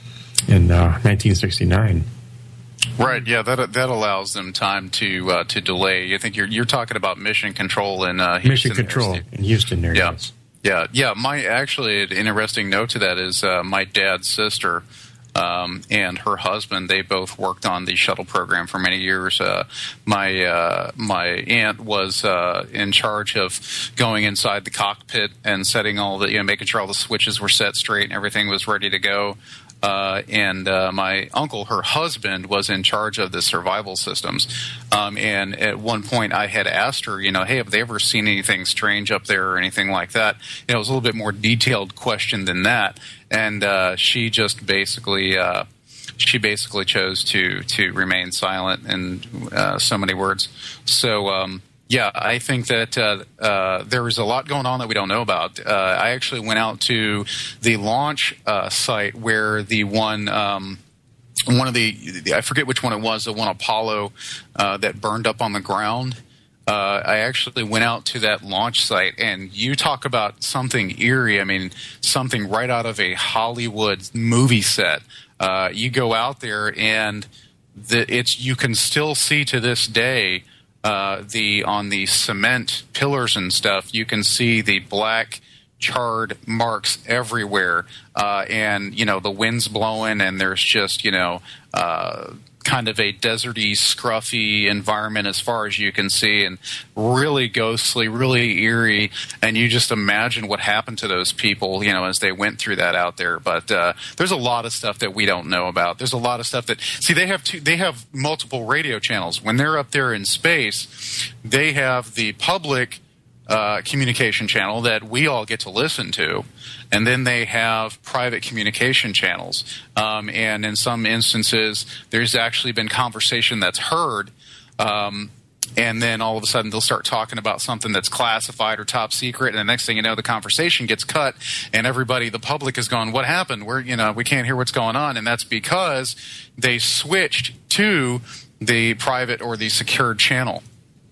in uh, nineteen sixty-nine. Right, yeah, that that allows them time to uh, to delay. I think you're you're talking about mission control in uh, Houston. Mission control there, in Houston there. Yeah, yes. yeah, yeah. My actually, an interesting note to that is uh, my dad's sister um, and her husband. They both worked on the shuttle program for many years. Uh, my uh, my aunt was uh, in charge of going inside the cockpit and setting all the, you know, making sure all the switches were set straight and everything was ready to go. Uh, and uh, my uncle, her husband, was in charge of the survival systems. Um, and at one point, I had asked her, you know, hey, have they ever seen anything strange up there or anything like that? You know, it was a little bit more detailed question than that. And uh, she just basically, uh, she basically chose to to remain silent in uh, so many words. So. Um, Yeah, I think that uh, uh, there is a lot going on that we don't know about. Uh, I actually went out to the launch uh, site where the one, um, one of the, I forget which one it was, the one Apollo uh, that burned up on the ground. Uh, I actually went out to that launch site, and you talk about something eerie. I mean, something right out of a Hollywood movie set. Uh, you go out there, and the, it's you can still see to this day. Uh, the on the cement pillars and stuff, you can see the black charred marks everywhere, uh, and you know the wind's blowing, and there's just you know uh, kind of a deserty, scruffy environment as far as you can see, and really ghostly, really eerie. And you just imagine what happened to those people, you know, as they went through that out there. But uh, there's a lot of stuff that we don't know about. There's a lot of stuff that see they have two, they have multiple radio channels when they're up there in space. They have the public uh, communication channel that we all get to listen to. And then they have private communication channels. Um, and in some instances, there's actually been conversation that's heard. Um, and then all of a sudden, they'll start talking about something that's classified or top secret. And the next thing you know, the conversation gets cut. And everybody, the public is going, what happened? We're, you know, we can't hear what's going on. And that's because they switched to the private or the secured channel.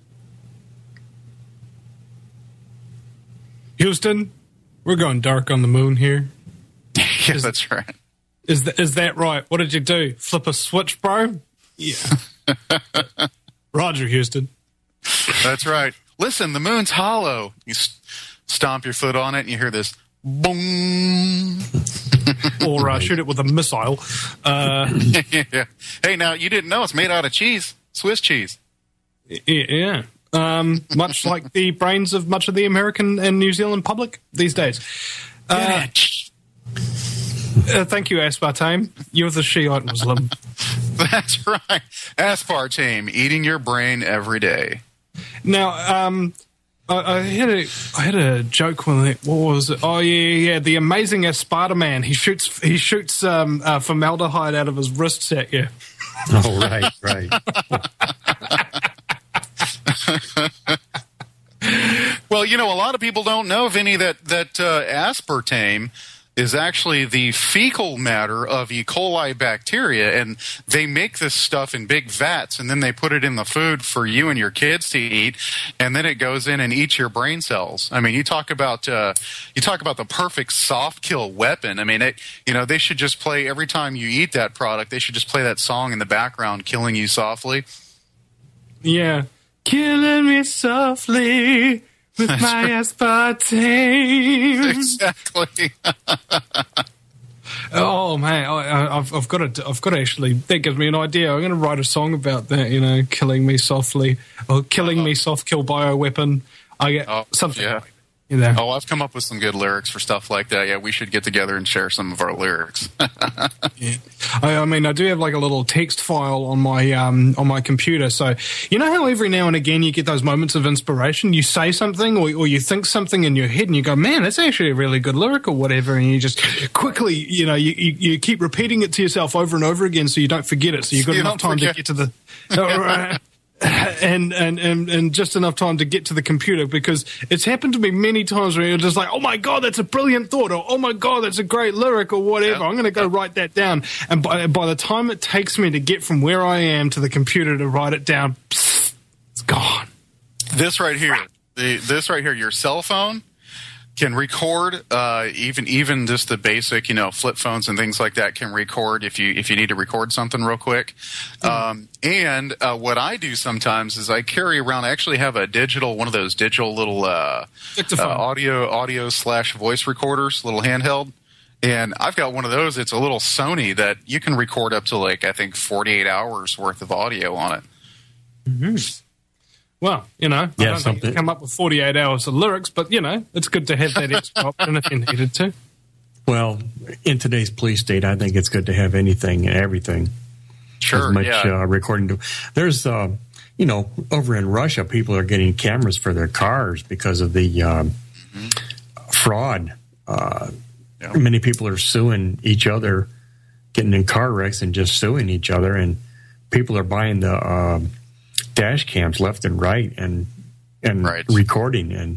Houston? We're going dark on the moon here. Yeah, is, that's right. Is that, is that right? What did you do? Flip a switch, bro? Yeah. Roger, Houston. That's right. Listen, the moon's hollow. You st- stomp your foot on it and you hear this boom. Or uh, shoot it with a missile. Uh, yeah. Hey, now, you didn't know it's made out of cheese. Swiss cheese. Yeah. Um, much like the brains of much of the American and New Zealand public these days. Uh, uh, thank you, Aspartame. You're the Shiite Muslim. That's right. Aspartame, eating your brain every day. Now, um, I, I had a I had a joke when it, what was it? Oh yeah, yeah, the amazing Aspartame man. He shoots he shoots um, uh, formaldehyde out of his wrists at you. Oh right, right. Well, you know, a lot of people don't know, Vinny, that that uh, aspartame is actually the fecal matter of E. coli bacteria, and they make this stuff in big vats, and then they put it in the food for you and your kids to eat, and then it goes in and eats your brain cells. I mean, you talk about uh, you talk about the perfect soft kill weapon. I mean, it, you know, they should just play every time you eat that product. They should just play that song in the background, killing you softly. Yeah, killing me softly. With That's my right. aspartame. Exactly. Oh man, I, I've, I've got to. I've got to actually. That gives me an idea. I'm going to write a song about that. You know, killing me softly, or killing uh-huh. me soft kill bioweapon. I get oh, something. Yeah. Like You know. Oh, I've come up with some good lyrics for stuff like that. Yeah, we should get together and share some of our lyrics. Yeah. I, I mean, I do have like a little text file on my um, on my computer. So you know how every now and again you get those moments of inspiration. You say something or, or you think something in your head, and you go, "Man, that's actually a really good lyric," or whatever, and you just quickly, you know, you, you, you keep repeating it to yourself over and over again, so you don't forget it. So you've got you enough time forget. to get to the. Uh, And, and and and just enough time to get to the computer, because it's happened to me many times where you're just like, oh my God, that's a brilliant thought, or oh my God, that's a great lyric, or whatever. Yeah. I'm going to go write that down. And by, by the time it takes me to get from where I am to the computer to write it down, psst, it's gone. This right here, the, this right here, your cell phone can record, uh, even even just the basic, you know, flip phones and things like that can record if you if you need to record something real quick. Mm-hmm. Um, and uh, what I do sometimes is I carry around. I actually have a digital, one of those digital little uh, uh, audio audio slash voice recorders, little handheld. And I've got one of those. It's a little Sony that you can record up to like I think forty-eight hours worth of audio on it. Mm-hmm. Well, you know, yeah, I don't think you come up with forty-eight hours of lyrics, but, you know, it's good to have that extra option if you needed to. Well, in today's police state, I think it's good to have anything and everything. Sure, as much yeah. uh, recording. To, there's, uh, you know, over in Russia, people are getting cameras for their cars because of the um, mm-hmm. fraud. Uh, yeah. Many people are suing each other, getting in car wrecks and just suing each other, and people are buying the uh, dash cams left and right and and right. recording. And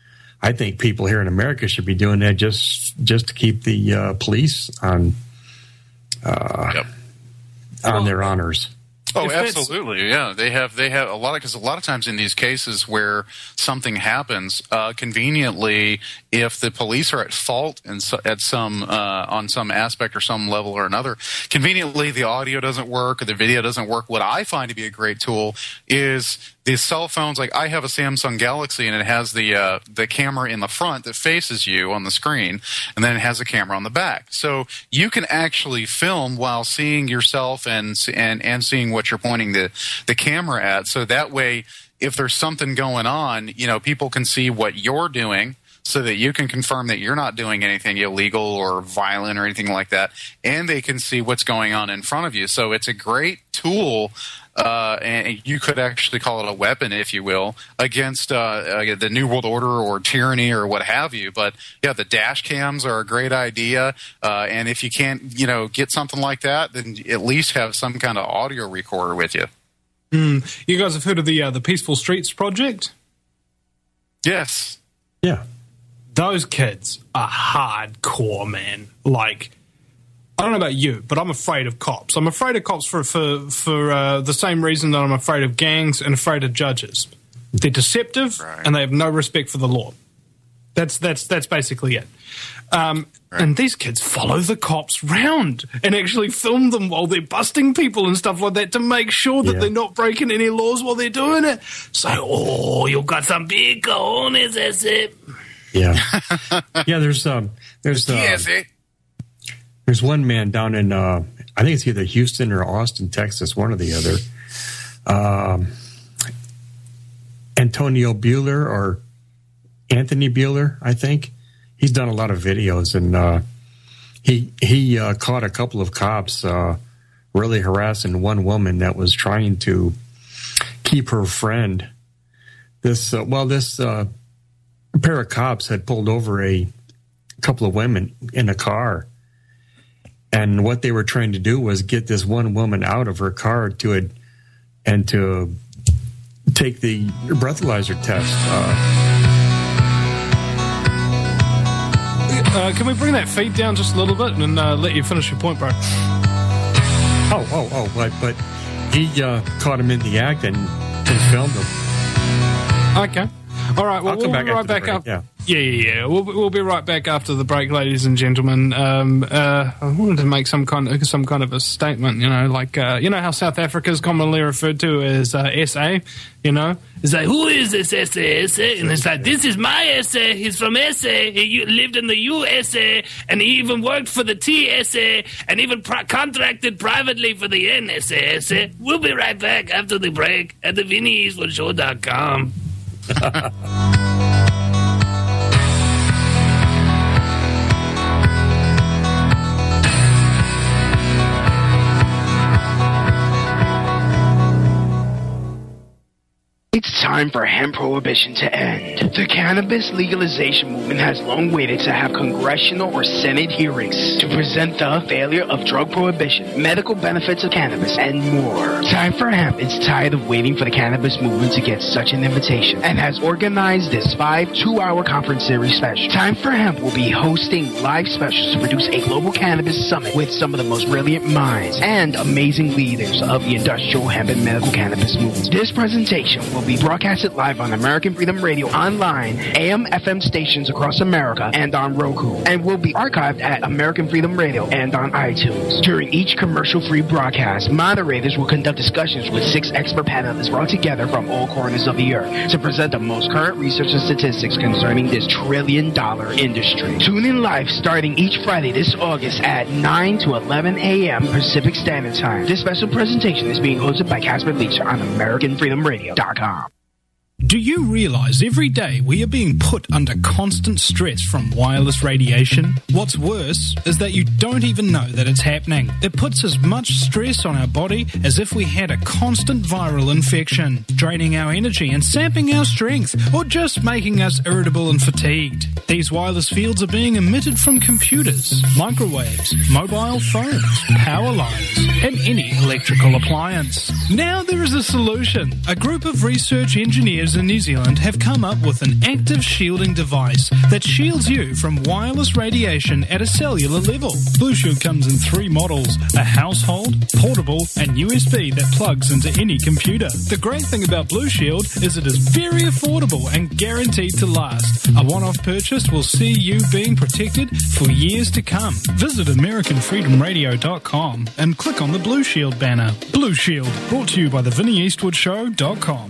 I think people here in America should be doing that just just to keep the uh, police on uh, yep. on well, their honors. Oh, absolutely, yeah. They have they have a lot of because a lot of times in these cases where something happens, uh, conveniently, if the police are at fault and so, at some uh, on some aspect or some level or another, conveniently the audio doesn't work or the video doesn't work. What I find to be a great tool is these cell phones. Like I have a Samsung Galaxy, and it has the uh, the camera in the front that faces you on the screen, and then it has a camera on the back. So you can actually film while seeing yourself and and and seeing what you're pointing the the camera at. So that way, if there's something going on, you know, people can see what you're doing, so that you can confirm that you're not doing anything illegal or violent or anything like that, and they can see what's going on in front of you. So it's a great tool. Uh, and you could actually call it a weapon, if you will, against uh, uh, the New World Order or tyranny or what have you. But yeah, the dash cams are a great idea. Uh, and if you can't, you know, get something like that, then at least have some kind of audio recorder with you. Mm. You guys have heard of the uh, the Peaceful Streets Project? Yes. Yeah. Those kids are hardcore, man. Like, I don't know about you, but I'm afraid of cops. I'm afraid of cops for for for uh, the same reason that I'm afraid of gangs and afraid of judges. They're deceptive, right. and they have no respect for the law. That's that's that's basically it. Um, right. And these kids follow the cops round and actually film them while they're busting people and stuff like that to make sure that yeah. they're not breaking any laws while they're doing it. So, oh, you got some big cojones, that's it. Yeah, yeah. There's um, there's uh, there's one man down in uh, I think it's either Houston or Austin, Texas, one or the other. Um, Antonio Bueller or Anthony Bueller, I think. He's done a lot of videos, and uh, he he uh, caught a couple of cops uh, really harassing one woman that was trying to keep her friend. This uh, well, this uh, pair of cops had pulled over a couple of women in a car, and what they were trying to do was get this one woman out of her car to it and to take the breathalyzer test. Uh, Uh, can we bring that feed down just a little bit and uh, let you finish your point, bro? Oh, oh, oh, but, but he uh, caught him in the act and, and filmed him. Okay. All right, well, I'll we'll come back be right after the back break, up. yeah. Yeah, yeah, yeah. We'll, we'll be right back after the break, ladies and gentlemen. Um, uh, I wanted to make some kind of some kind of a statement, you know, like uh, you know how South Africa is commonly referred to as uh, S A, you know? It's like, who is this S A? S A? And it's like, this is my S A. He's from S A. He lived in the U S A, and he even worked for the T S A, and even pro- contracted privately for the N S A. S A. We'll be right back after the break at the Vinny Eastwood Show dot com. It's time for hemp prohibition to end. The cannabis legalization movement has long waited to have congressional or Senate hearings to present the failure of drug prohibition, medical benefits of cannabis, and more. Time for Hemp is tired of waiting for the cannabis movement to get such an invitation and has organized this five two-hour conference series special. Time for Hemp will be hosting live specials to produce a global cannabis summit with some of the most brilliant minds and amazing leaders of the industrial hemp and medical cannabis movement. This presentation will be broadcasted live on American Freedom Radio online, A M F M stations across America, and on Roku, and will be archived at American Freedom Radio and on iTunes. During each commercial-free broadcast, moderators will conduct discussions with six expert panelists brought together from all corners of the earth to present the most current research and statistics concerning this trillion-dollar industry. Tune in live starting each Friday this August at nine to eleven a.m. Pacific Standard Time. This special presentation is being hosted by Casper Leach on American Freedom Radio dot com. Do you realize every day we are being put under constant stress from wireless radiation? What's worse is that you don't even know that it's happening. It puts as much stress on our body as if we had a constant viral infection, draining our energy and sapping our strength, or just making us irritable and fatigued. These wireless fields are being emitted from computers, microwaves, mobile phones, power lines, and any electrical appliance. Now there is a solution. A group of research engineers in New Zealand have come up with an active shielding device that shields you from wireless radiation at a cellular level. Blue Shield comes in three models: a household, portable, and U S B that plugs into any computer. The great thing about Blue Shield is it is very affordable and guaranteed to last. A one-off purchase will see you being protected for years to come. Visit American Freedom Radio dot com and click on the Blue Shield banner. Blue Shield, brought to you by the Vinny Eastwood Show dot com.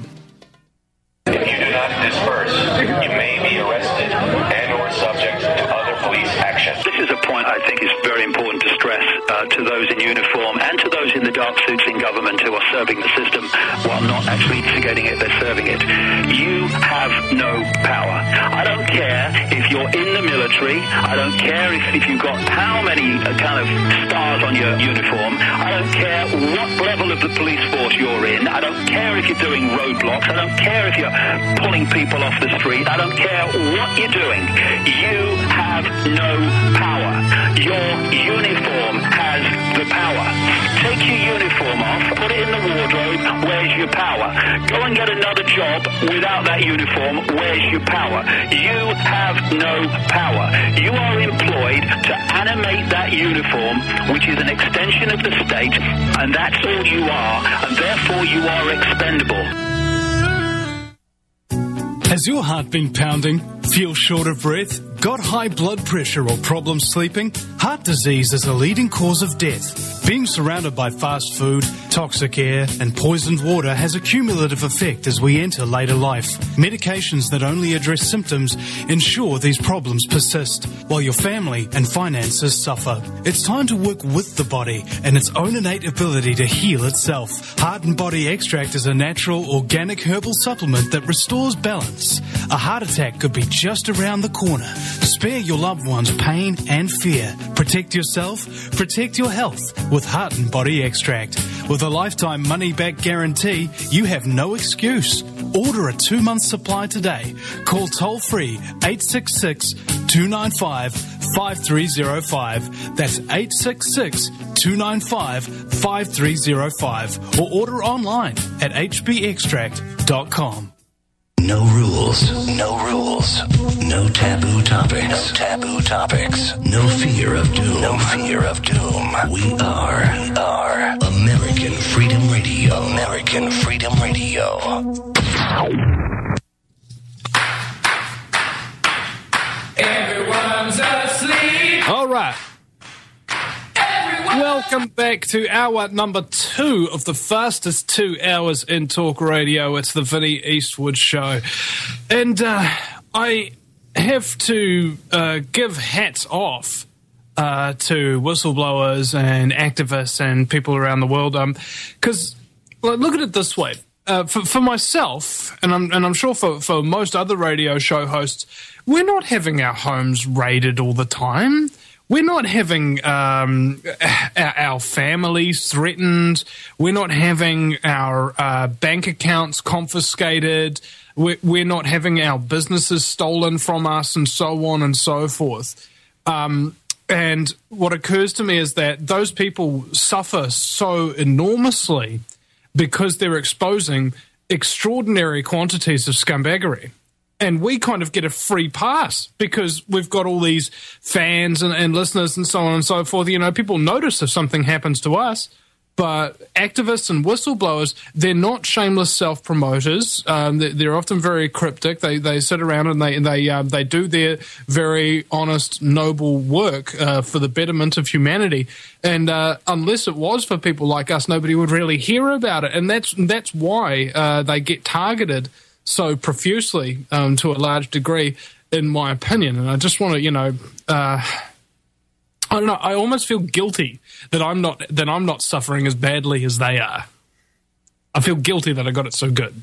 If you do not disperse, you may be arrested and or subject to other police action. This is a point I think is very important to stress uh, to those in uniform and to those in the dark suits in government who are serving the system while not actually instigating it, they're serving it. You have no power. I don't care if you're in the military. I don't care if, if you've got how many uh, kind of stars on your uniform. I don't care what level of the police force you're in. I don't care if you're doing roadblocks. I don't care if you're pulling people off the street. I don't care what you're doing. You have no power. Your uniform has the power. Take your uniform off, put it in the wardrobe. Where's your power? Go and get another job without that uniform. Where's your power? You have no power. You are employed to animate that uniform, which is an extension of the state, and that's all you are, and therefore you are expendable. Has your heart been pounding? Feel short of breath? Got high blood pressure or problems sleeping? Heart disease is a leading cause of death. Being surrounded by fast food, toxic air, and poisoned water has a cumulative effect as we enter later life. Medications that only address symptoms ensure these problems persist, while your family and finances suffer. It's time to work with the body and its own innate ability to heal itself. Heart and Body Extract is a natural, organic herbal supplement that restores balance. A heart attack could be just around the corner. Spare your loved ones pain and fear. Protect yourself, protect your health with Heart and Body Extract. With a lifetime money-back guarantee, you have no excuse. Order a two-month supply today. Call toll-free eight six six, two nine five, five three zero five. That's eight six six, two nine five, five three zero five. Or order online at h b extract dot com. No rules, no rules, no taboo topics, no taboo topics, no fear of doom, no fear of doom. We are, we are American Freedom Radio, American Freedom Radio. Everyone's asleep. All right. Welcome back to hour number two of the fastest two hours in talk radio. It's the Vinny Eastwood Show. And uh, I have to uh, give hats off uh, to whistleblowers and activists and people around the world. Because um, look at it this way. Uh, for, for myself, and I'm, and I'm sure for, for most other radio show hosts, we're not having our homes raided all the time. We're not having um, our, our families threatened. We're not having our uh, bank accounts confiscated. We're, we're not having our businesses stolen from us and so on and so forth. Um, and what occurs to me is that those people suffer so enormously because they're exposing extraordinary quantities of scumbaggery. And we kind of get a free pass because we've got all these fans and, and listeners and so on and so forth. You know, people notice if something happens to us, but activists and whistleblowers, they're not shameless self-promoters. Um, they're, they're often very cryptic. They they sit around and they they um, they do their very honest, noble work uh, for the betterment of humanity. And uh, unless it was for people like us, nobody would really hear about it. And that's that's why uh, they get targeted so profusely, um, to a large degree, in my opinion. And I just want to, you know, uh, I don't know. I almost feel guilty that I'm not that I'm not suffering as badly as they are. I feel guilty that I got it so good.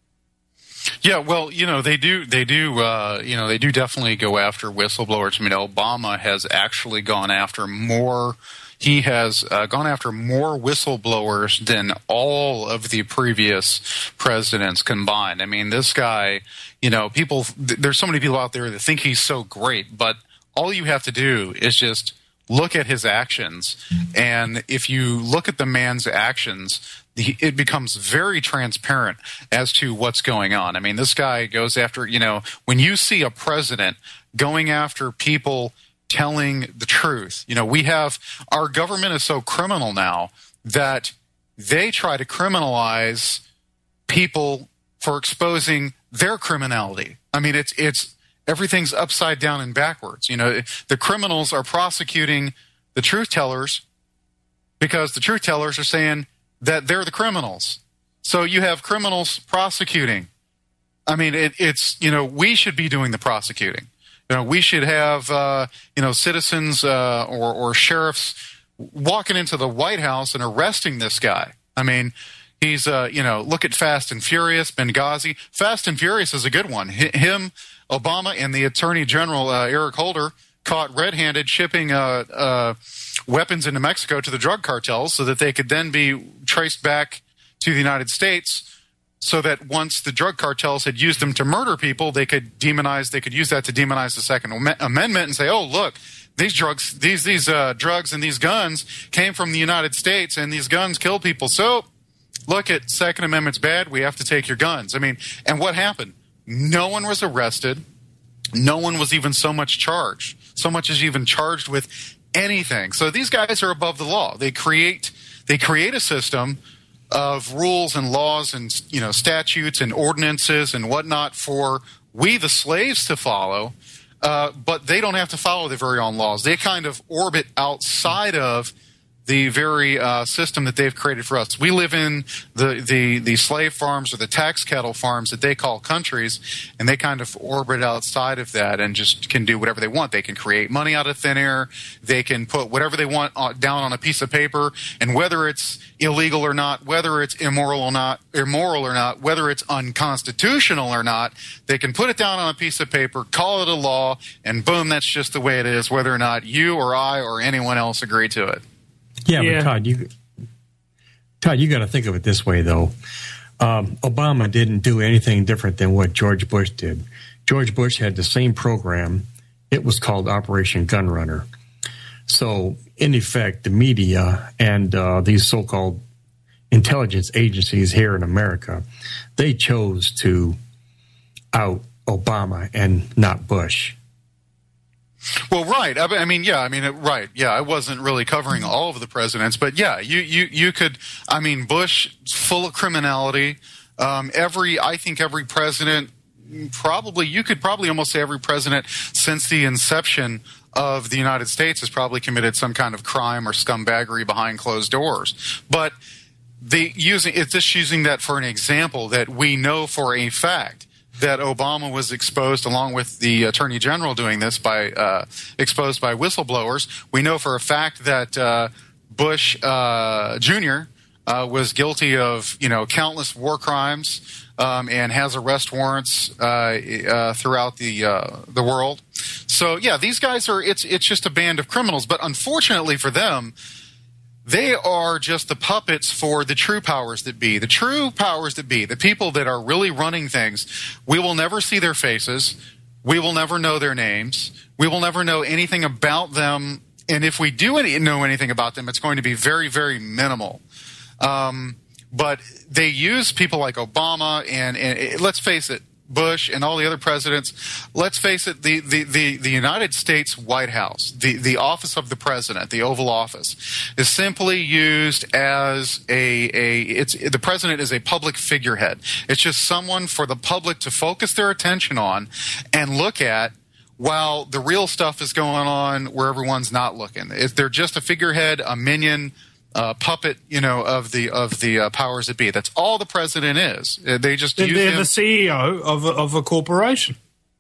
Yeah, well, you know, they do, they do, uh, you know, they do definitely go after whistleblowers. I mean, Obama has actually gone after more. He has uh, gone after more whistleblowers than all of the previous presidents combined. I mean, this guy, you know, people, th- there's so many people out there that think he's so great, but all you have to do is just look at his actions. And if you look at the man's actions, he, it becomes very transparent as to what's going on. I mean, this guy goes after, you know, when you see a president going after people telling the truth. You know, we have, our government is so criminal now that they try to criminalize people for exposing their criminality. I mean, it's, it's, everything's upside down and backwards. You know, the criminals are prosecuting the truth tellers because the truth tellers are saying that they're the criminals. So you have criminals prosecuting. I mean, it, it's, you know, we should be doing the prosecuting. You know, we should have, uh, you know, citizens uh, or, or sheriffs walking into the White House and arresting this guy. I mean, he's, uh, you know, look at Fast and Furious, Benghazi. Fast and Furious is a good one. H- him, Obama, and the Attorney General, uh, Eric Holder, caught red-handed shipping uh, uh, weapons into Mexico to the drug cartels so that they could then be traced back to the United States, so that once the drug cartels had used them to murder people, they could demonize, they could use that to demonize the Second Amendment and say, oh, look, these drugs, these, these uh, drugs and these guns came from the United States and these guns kill people. So look at Second Amendment's bad. We have to take your guns. I mean, and what happened? No one was arrested. No one was even so much charged, so much as even charged with anything. So these guys are above the law. They create, they create a system of rules and laws and, you know, statutes and ordinances and whatnot for we, the slaves, to follow, uh, but they don't have to follow their very own laws. They kind of orbit outside of the very uh, system that they've created for us. We live in the, the, the slave farms or the tax cattle farms that they call countries, and they kind of orbit outside of that and just can do whatever they want. They can create money out of thin air. They can put whatever they want down on a piece of paper, and whether it's illegal or not, whether it's immoral or not, immoral or not, whether it's unconstitutional or not, they can put it down on a piece of paper, call it a law, and boom, that's just the way it is, whether or not you or I or anyone else agree to it. Yeah, Yeah. but Todd, you Todd, you got to think of it this way, though. Um, Obama didn't do anything different than what George Bush did. George Bush had the same program. It was called Operation Gunrunner. So, in effect, the media and uh, these so-called intelligence agencies here in America, they chose to out Obama and not Bush. Well, right. I I mean, yeah. I mean, right. Yeah. I wasn't really covering all of the presidents, but yeah, you you you could. I mean, Bush, full of criminality. Um, every, I think, every president, probably you could probably almost say every president since the inception of the United States has probably committed some kind of crime or scumbaggery behind closed doors. But they using it's just using that for an example that we know for a fact that Obama was exposed, along with the Attorney General doing this, by uh, exposed by whistleblowers. We know for a fact that uh, Bush uh, Junior uh, was guilty of, you know, countless war crimes um, and has arrest warrants uh, uh, throughout the uh, the world. So yeah, these guys are it's it's just a band of criminals. But unfortunately for them, they are just the puppets for the true powers that be. The true powers that be, the people that are really running things, we will never see their faces. We will never know their names. We will never know anything about them. And if we do any, know anything about them, it's going to be very, very minimal. Um, but they use people like Obama and, and let's face it, Bush and all the other presidents. Let's face it, the, the, the, the United States White House, the, the office of the president, the Oval Office, is simply used as a, a it's the president is a public figurehead. It's just someone for the public to focus their attention on and look at while the real stuff is going on where everyone's not looking. If they're just a figurehead, a minion, Uh, puppet, you know, of the of the uh, powers that be. That's all the president is. Uh, they just They're, use they're him. the C E O of a, of a corporation.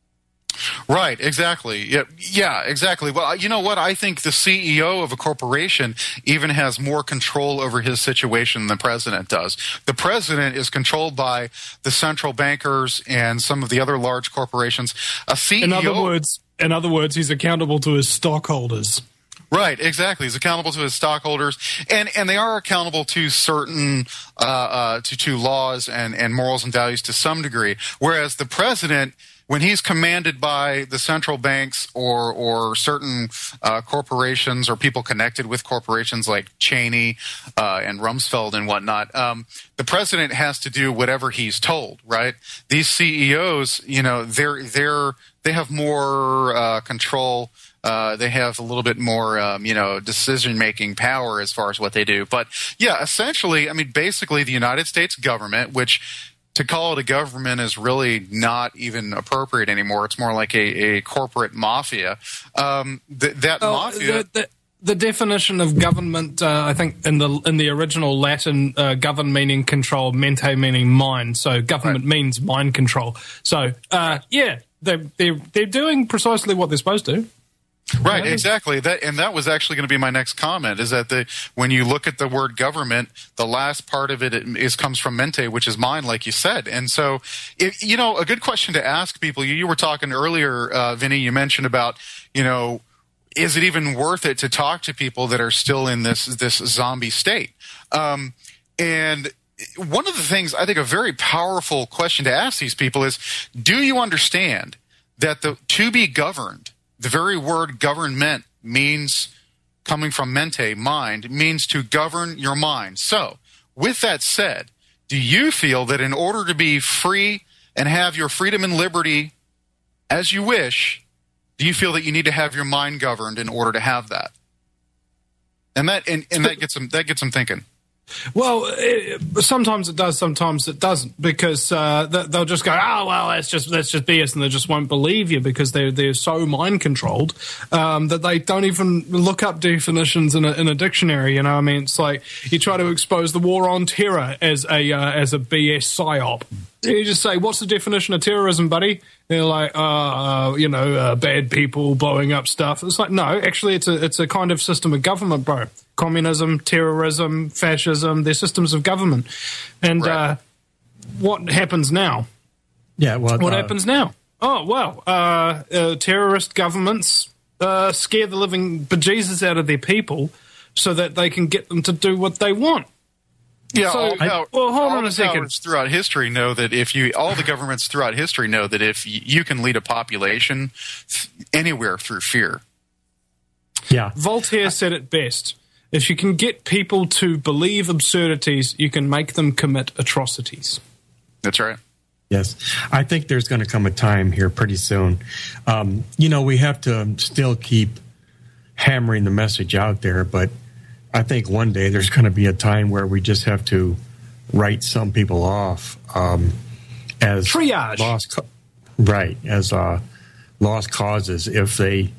Right, exactly. Yeah, yeah, exactly. Well, you know what? I think the C E O of a corporation even has more control over his situation than the president does. The president is controlled by the central bankers and some of the other large corporations. A C E O, In other words, in other words, he's accountable to his stockholders. Right, exactly. He's accountable to his stockholders, and, and they are accountable to certain uh, uh, to to laws and, and morals and values to some degree. Whereas the president, when he's commanded by the central banks or or certain uh, corporations or people connected with corporations like Cheney uh, and Rumsfeld and whatnot, um, the president has to do whatever he's told. Right? These C E Os, you know, they're they're they have more uh, control. Uh, they have a little bit more, um, you know, decision-making power as far as what they do. But, yeah, essentially, I mean, basically the United States government, which to call it a government is really not even appropriate anymore. It's more like a, a corporate mafia. Um, th- that Oh, mafia... The, the, the definition of government, uh, I think, in the in the original Latin, uh, govern meaning control, mente meaning mind. So government right. means mind control. So, uh, yeah, they're, they're, they're doing precisely what they're supposed to. Right, exactly. That and that was actually going to be my next comment. Is that the when you look at the word government, the last part of it is comes from mente, which is mind, like you said. And so, it, you know, a good question to ask people. You, you were talking earlier, uh, Vinny. You mentioned about, you know, is it even worth it to talk to people that are still in this this zombie state? Um, and one of the things I think a very powerful question to ask these people is, do you understand that the to be governed, the very word government means, coming from mente, mind, means to govern your mind. So, with that said, do you feel that in order to be free and have your freedom and liberty as you wish, do you feel that you need to have your mind governed in order to have that? And that and, and that gets them that gets them thinking. Well, it, sometimes it does, sometimes it doesn't, because uh, they'll just go, "Oh, well, that's just that's just B S," and they just won't believe you because they're they're so mind controlled um, that they don't even look up definitions in a, in a dictionary. You know, I mean, it's like you try to expose the war on terror as a uh, as a B S psyop. You just say, "What's the definition of terrorism, buddy?" They're like, uh, uh, you know, uh, bad people blowing up stuff. It's like, no, actually, it's a it's a kind of system of government, bro. Communism, terrorism, fascism, they're systems of government. And right. uh, what happens now? Yeah, well, what uh, happens now? Oh, well, uh, uh, terrorist governments uh, scare the living bejesus out of their people so that they can get them to do what they want. Yeah, so, all, I, well, hold all on a second. Throughout history, know that if you, all the governments throughout history know that if you, you can lead a population th- anywhere through fear. Yeah, Voltaire said it best: if you can get people to believe absurdities, you can make them commit atrocities. That's right. Yes, I think there's going to come a time here pretty soon. Um, you know, we have to still keep hammering the message out there, but I think one day there's going to be a time where we just have to write some people off um, as triage, lost, co- right? As uh, lost causes. If they,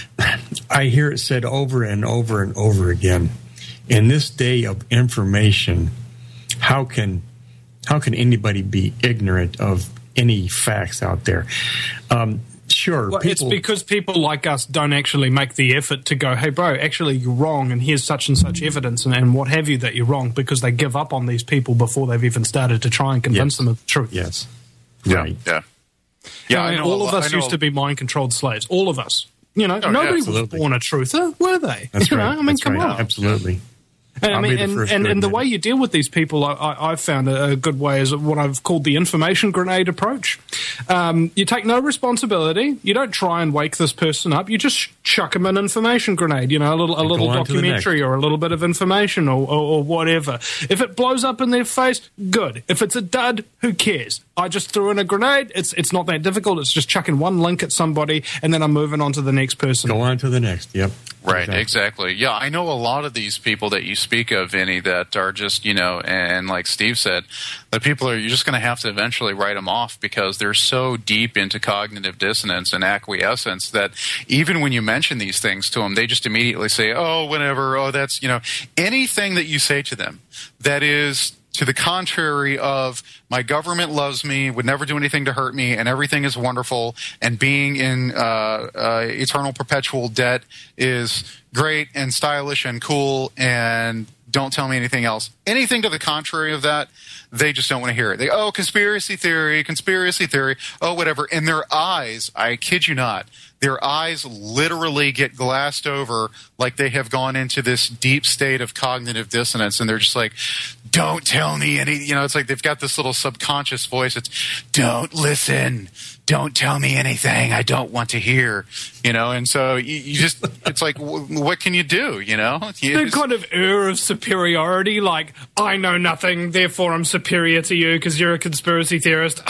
I hear it said over and over and over again. In this day of information, how can how can anybody be ignorant of any facts out there? Um, Sure. Well, people, it's because people like us don't actually make the effort to go, hey, bro, actually you're wrong, and here's such and such evidence and, and what have you that you're wrong, because they give up on these people before they've even started to try and convince yes. them of the truth. Yes. Yeah. Right. Yeah. Yeah, I mean, all of us used to be mind-controlled slaves. All of us. You know, oh, nobody yeah, was born a truther, were they? That's you right. know? I mean, That's come right. on. Absolutely. And, I mean, and, and, and the way it. you deal with these people, I, I, I've found a, a good way is what I've called the information grenade approach. Um, you take no responsibility. You don't try and wake this person up. You just chuck them an information grenade, you know, a little, a little documentary or a little bit of information or, or, or whatever. If it blows up in their face, good. If it's a dud, who cares? I just threw in a grenade. It's it's not that difficult. It's just chucking one link at somebody, and then I'm moving on to the next person. Go on to the next. Yep. Right, exactly. exactly. Yeah, I know a lot of these people that you speak of, Vinny, that are just, you know, and like Steve said, the people are, you're just going to have to eventually write them off because they're so deep into cognitive dissonance and acquiescence that even when you mention these things to them, they just immediately say, oh, whatever, oh, that's, you know, anything that you say to them that is to the contrary of my government loves me, would never do anything to hurt me, and everything is wonderful, and being in uh, uh, eternal perpetual debt is great and stylish and cool, and don't tell me anything else. Anything to the contrary of that, they just don't want to hear it. They oh, conspiracy theory, conspiracy theory, oh, whatever. And their eyes, I kid you not, their eyes literally get glassed over like they have gone into this deep state of cognitive dissonance, and they're just like, don't tell me any, you know, it's like they've got this little subconscious voice. It's, don't listen. Don't tell me anything I don't want to hear, you know, and so you, you just, it's like, w- what can you do, you know? You The just, kind of air of superiority, like, I know nothing, therefore I'm superior to you because you're a conspiracy theorist.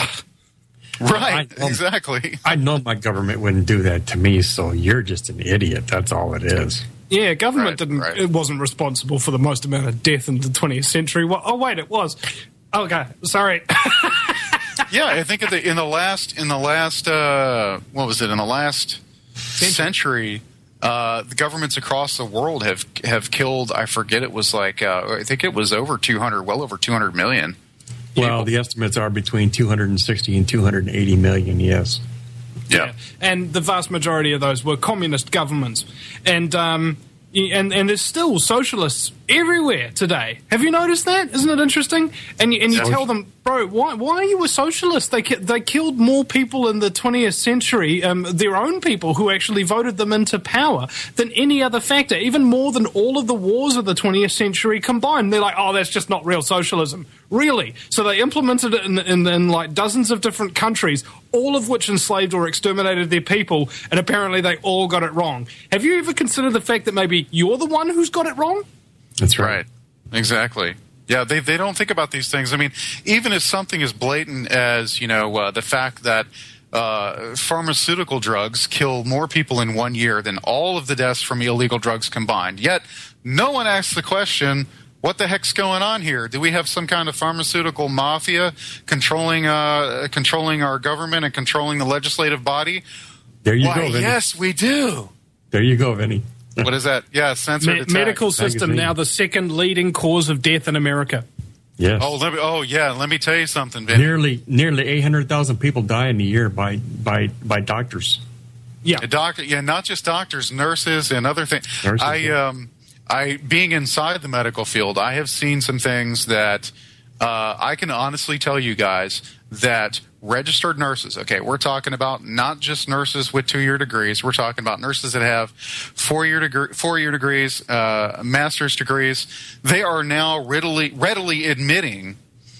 right, I, um, exactly. I know my government wouldn't do that to me, so you're just an idiot. That's all it is. Yeah, government Right, didn't. right. It wasn't responsible for the most amount of death in the twentieth century. Well, oh wait, it was. Okay, sorry. Yeah, I think in the, in the last, in the last, uh, what was it? In the last century, uh, the governments across the world have have killed. I forget. It was like uh, I think it was over two hundred, well over two hundred million. Well, the estimates are between two hundred sixty and two hundred eighty million. Yes. Yeah. And the vast majority of those were communist governments, and um, and and there's still socialists everywhere today. Have you noticed that? Isn't it interesting? And you, and you Yeah. tell them, bro, why why are you a socialist? They ki- they killed more people in the twentieth century, um, their own people who actually voted them into power, than any other factor, even more than all of the wars of the twentieth century combined. They're like, oh, that's just not real socialism. Really? So they implemented it in, in, in like dozens of different countries, all of which enslaved or exterminated their people, and apparently they all got it wrong. Have you ever considered the fact that maybe you're the one who's got it wrong? That's right. Right. Exactly. Yeah, they they don't think about these things. I mean, even if something as blatant as, you know, uh, the fact that uh, pharmaceutical drugs kill more people in one year than all of the deaths from illegal drugs combined, yet no one asks the question, What the heck's going on here? Do we have some kind of pharmaceutical mafia controlling uh, controlling our government and controlling the legislative body? There you Why, go, Vinny. yes, we do. There you go, Vinny. What is that? Yeah, censored Me- attack. medical system Magazine. now the second leading cause of death in America. Yes. Oh, let me, oh yeah. Let me tell you something, Vinny. Nearly nearly eight hundred thousand people die in a year by by by doctors. Yeah, doctor. Yeah, not just doctors, nurses, and other things. Nurses, I yeah. um, I being inside the medical field, I have seen some things that uh, I can honestly tell you guys that registered nurses. Okay, we're talking about not just nurses with two-year degrees. We're talking about nurses that have four-year degree, four-year degrees, uh, master's degrees. They are now readily readily admitting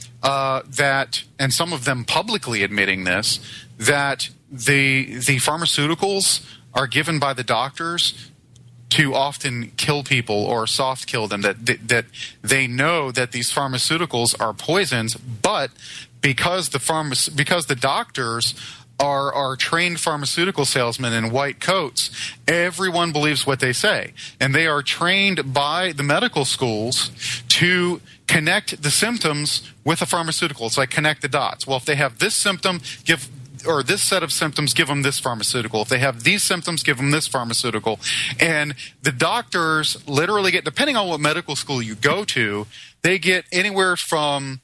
uh, that, and some of them publicly admitting this, that the the pharmaceuticals are given by the doctors to often kill people or soft kill them, that, that that they know that these pharmaceuticals are poisons, but because the pharma, because the doctors are are trained pharmaceutical salesmen in white coats, everyone believes what they say, and they are trained by the medical schools to connect the symptoms with a pharmaceutical. It's like connect the dots. Well, if they have this symptom, give or this set of symptoms, give them this pharmaceutical. If they have these symptoms, give them this pharmaceutical. And the doctors literally get, depending on what medical school you go to, they get anywhere from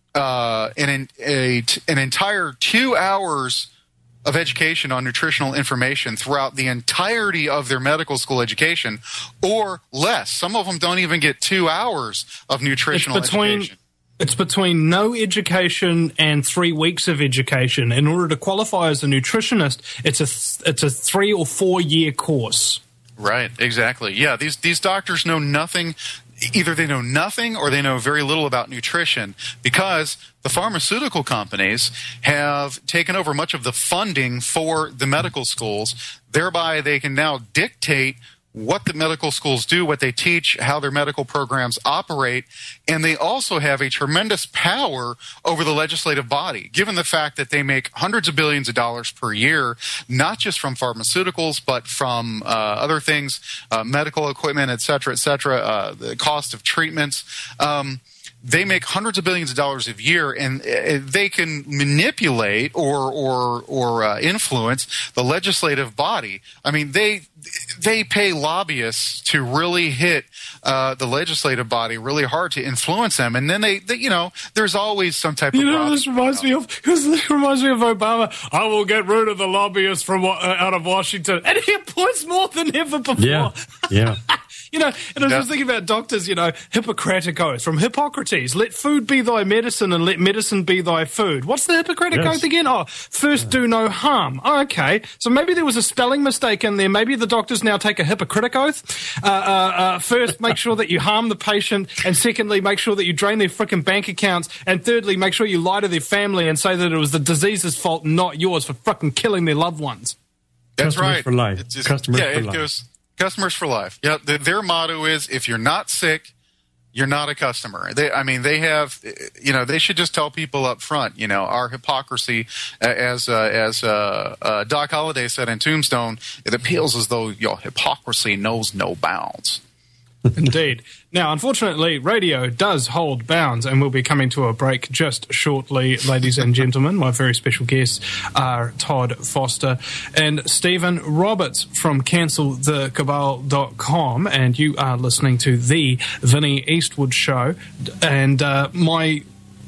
uh, an, a, an entire two hours of education on nutritional information throughout the entirety of their medical school education, or less. Some of them don't even get two hours of nutritional it's between, education. It's between no education and three weeks of education. In order to qualify as a nutritionist, it's a it's a three or four year course. Right, exactly. Yeah, these these doctors know nothing. Either they know nothing or they know very little about nutrition, because the pharmaceutical companies have taken over much of the funding for the medical schools. Thereby, they can now dictate what the medical schools do, what they teach, how their medical programs operate, and they also have a tremendous power over the legislative body, given the fact that they make hundreds of billions of dollars per year, not just from pharmaceuticals, but from uh, other things, uh, medical equipment, et cetera, et cetera, uh, the cost of treatments. Um, They make hundreds of billions of dollars a year, and uh, they can manipulate or or or uh, influence the legislative body. I mean, they they pay lobbyists to really hit uh, the legislative body really hard to influence them, and then they, they you know, there's always some type of. You know, this reminds me of this reminds me of Obama. I will get rid of the lobbyists from uh, out of Washington, and he appoints more than ever before. Yeah, yeah. You know, and I was Yeah. just thinking about doctors, you know, Hippocratic Oath from Hippocrates. Let food be thy medicine and let medicine be thy food. What's the Hippocratic Yes. Oath again? Oh, first do no harm. Oh, okay. So maybe there was a spelling mistake in there. Maybe the doctors now take a Hippocratic Oath. Uh, uh, uh, first, make sure that you harm the patient. And secondly, make sure that you drain their frickin' bank accounts. And thirdly, make sure you lie to their family and say that it was the disease's fault, not yours, for frickin' killing their loved ones. That's Customers right. for life. It's just- Customers yeah, for it life. goes customers for life. Yeah, th- their motto is: if you're not sick, you're not a customer. They, I mean, they have, you know, they should just tell people up front, you know, our hypocrisy, uh, as uh, as uh, uh, Doc Holliday said in Tombstone, it appeals as though your hypocrisy knows no bounds. Indeed. Now, unfortunately, radio does hold bounds, and we'll be coming to a break just shortly, ladies and gentlemen. My very special guests are Todd Foster and Stephen Roberts from cancel the cabal dot com, and you are listening to the Vinny Eastwood Show. And uh, my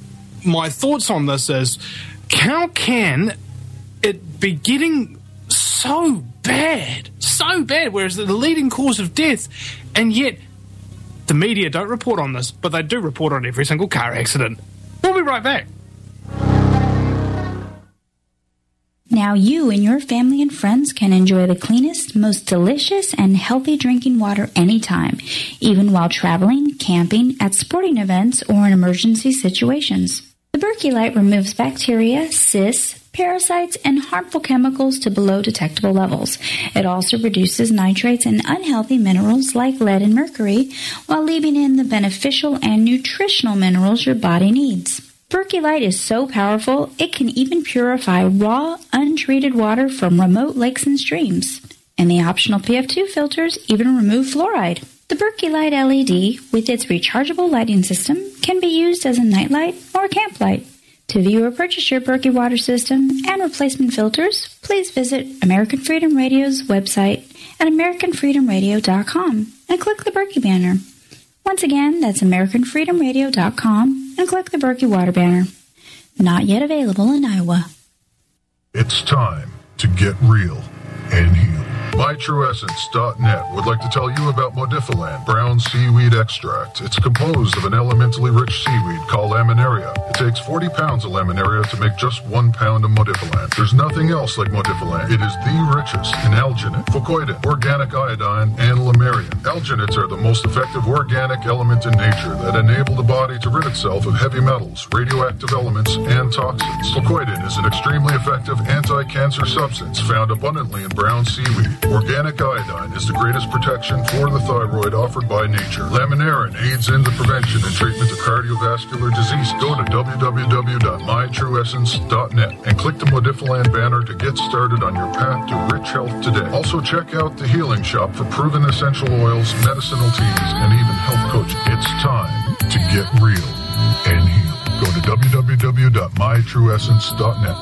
my thoughts on this is, how can it be getting so bad, so bad, whereas the leading cause of death, and yet the media don't report on this, but they do report on every single car accident. We'll be right back. Now you and your family and friends can enjoy the cleanest, most delicious, and healthy drinking water anytime, even while traveling, camping, at sporting events, or in emergency situations. The Berkey Light removes bacteria, cysts, parasites, and harmful chemicals to below detectable levels. It also reduces nitrates and unhealthy minerals like lead and mercury, while leaving in the beneficial and nutritional minerals your body needs. Berkey Light is so powerful, it can even purify raw, untreated water from remote lakes and streams. And the optional P F two filters even remove fluoride. The Berkey Light L E D, with its rechargeable lighting system, can be used as a nightlight or camp light. To view or purchase your Berkey water system and replacement filters, please visit American Freedom Radio's website at american freedom radio dot com and click the Berkey banner. Once again, that's american freedom radio dot com and click the Berkey water banner. Not yet available in Iowa. It's time to get real and heal. my true essence dot net would like to tell you about Modifilan brown seaweed extract. It's composed of an elementally rich seaweed called laminaria. It takes forty pounds of laminaria to make just one pound of Modifilan. There's nothing else like Modifilan. It is the richest in alginate, fucoidin, organic iodine, and lamarian. Alginates are the most effective organic element in nature that enable the body to rid itself of heavy metals, radioactive elements, and toxins. Fucoidin is an extremely effective anti-cancer substance found abundantly in brown seaweed. Organic iodine is the greatest protection for the thyroid offered by nature. Laminarin aids in the prevention and treatment of cardiovascular disease. Go to w w w dot my true essence dot net and click the Modifilan banner to get started on your path to rich health today. Also check out the Healing Shop for proven essential oils, medicinal teas, and even health coaching. It's time to get real and heal. Go to w w w dot my true essence dot net.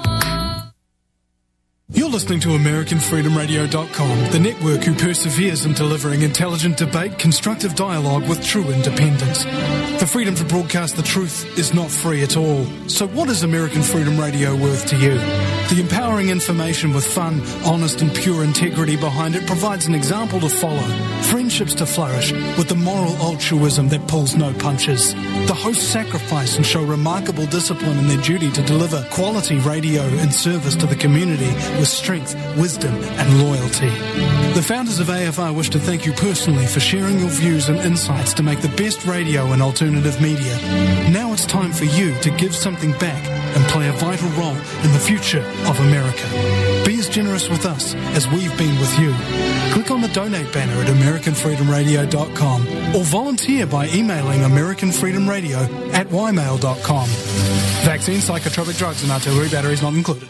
You're listening to American Freedom Radio dot com, the network who perseveres in delivering intelligent debate, constructive dialogue with true independence. The freedom to broadcast the truth is not free at all. So what is American Freedom Radio worth to you? The empowering information with fun, honest and pure integrity behind it provides an example to follow, friendships to flourish, with the moral altruism that pulls no punches. The hosts sacrifice and show remarkable discipline in their duty to deliver quality radio and service to the community with strength, wisdom and loyalty. The founders of A F R wish to thank you personally for sharing your views and insights to make the best radio and alternative media. Now it's time for you to give something back and play a vital role in the future of America. Be as generous with us as we've been with you. Click on the donate banner at american freedom radio dot com or volunteer by emailing american freedom radio at y mail dot com. Vaccine, psychotropic drugs and artillery batteries not included.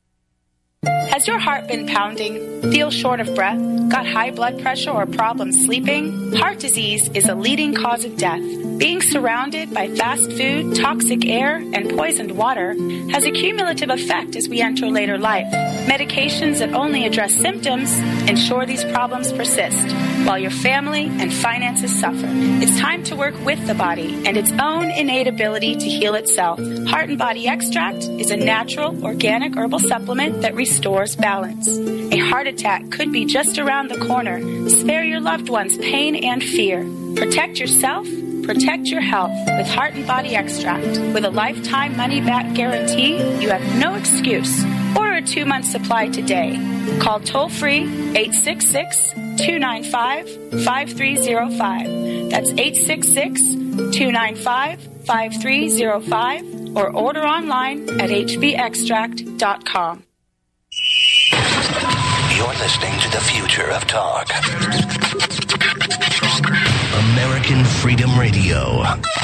Has your heart been pounding, feel short of breath, got high blood pressure or problems sleeping? Heart disease is a leading cause of death. Being surrounded by fast food, toxic air, and poisoned water has a cumulative effect as we enter later life. Medications that only address symptoms ensure these problems persist, while your family and finances suffer. It's time to work with the body and its own innate ability to heal itself. Heart and Body Extract is a natural, organic herbal supplement that restores balance. A heart attack could be just around the corner. Spare your loved ones pain and fear. Protect yourself. Protect your health with Heart and Body Extract. With a lifetime money-back guarantee, you have no excuse. Order a two-month supply today. Call toll-free eight six six, two nine five, five three zero five. That's eight six six, two nine five, five three zero five or order online at h b extract dot com. You're listening to the future of talk. American Freedom Radio.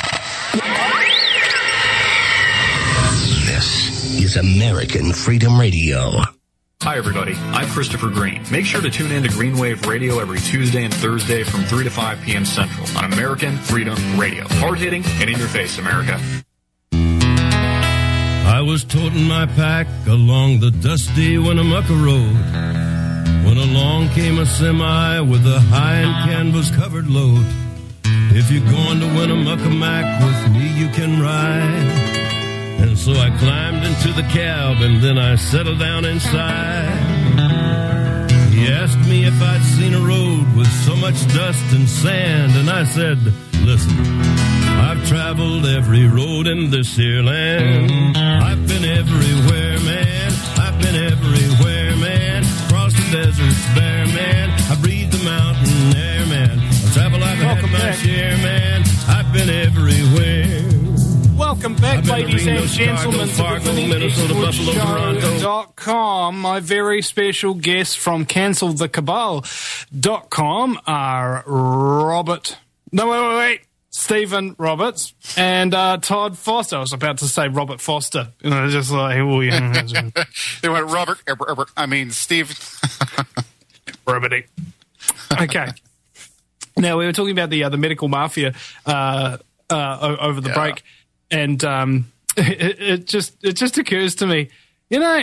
This is American Freedom Radio. Hi, everybody. I'm Christopher Green. Make sure to tune in to Green Wave Radio every Tuesday and Thursday from three to five p.m. Central on American Freedom Radio. Hard-hitting and in your face, America. I was toting my pack along the dusty Winnemucca Road when along came a semi with a high-end canvas-covered load. If you're going to Winnemucca Mac with me, you can ride. And so I climbed into the cab and then I settled down inside. He asked me if I'd seen a road with so much dust and sand, and I said, listen, I've traveled every road in this here land. I've been everywhere, man. I've been everywhere, man. Across the deserts bare, man. I breathe the mountain air, man. I've traveled, I've Welcome had my back. share, man. I've been everywhere. Welcome back, I've been to ladies Reno, and gentlemen, Chicago, to the Fargo, Minnesota, Buffalo, Toronto. Show dot com. My very special guests from cancel the cabal dot com are Robert... No, wait, wait, wait. Stephen Roberts and uh, Todd Foster. I was about to say Robert Foster. You know, just like... Oh, yeah. They went Robert... Robert, Robert I mean, Steve... Roberty. Okay. Now, Now, we were talking about the uh, the medical mafia uh, uh, o- over the Yeah. break, and um, it, it just it just occurs to me, you know,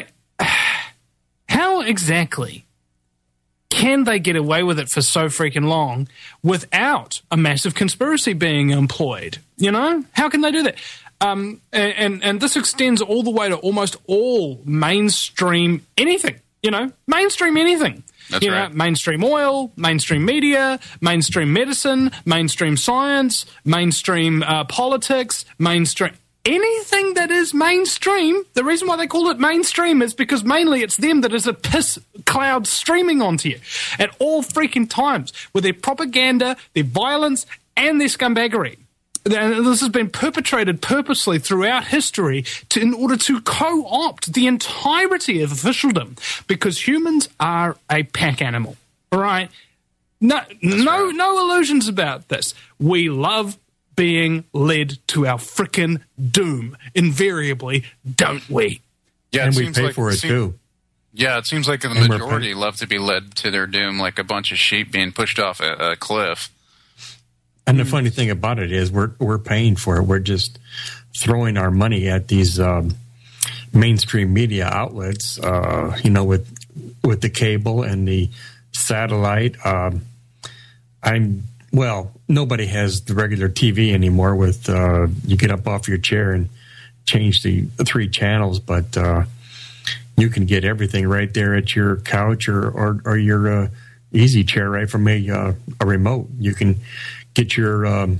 how exactly can they get away with it for so freaking long without a massive conspiracy being employed? You know, how can they do that? Um, and, and and this extends all the way to almost all mainstream anything. You know, mainstream anything. That's you right. know, mainstream oil, mainstream media, mainstream medicine, mainstream science, mainstream uh, politics, mainstream anything that is mainstream. The reason why they call it mainstream is because mainly it's them that is a piss cloud streaming onto you at all freaking times with their propaganda, their violence, and their scumbaggery. And this has been perpetrated purposely throughout history to, in order to co-opt the entirety of officialdom, because humans are a pack animal, all right? No, no, right. no illusions about this. We love being led to our frickin' doom, invariably, don't we? Yeah, and it we seems pay like, for it, seem, too. Yeah, it seems like the And we're majority love to be led to their doom like a bunch of sheep being pushed off a, a cliff. And the funny thing about it is we're we're paying for it. We're just throwing our money at these um, mainstream media outlets, uh, you know, with with the cable and the satellite. Um, I'm well, nobody has the regular T V anymore. With uh, you get up off your chair and change the three channels, but uh, you can get everything right there at your couch or or, or your uh, easy chair right from a uh, a remote. You can get your um,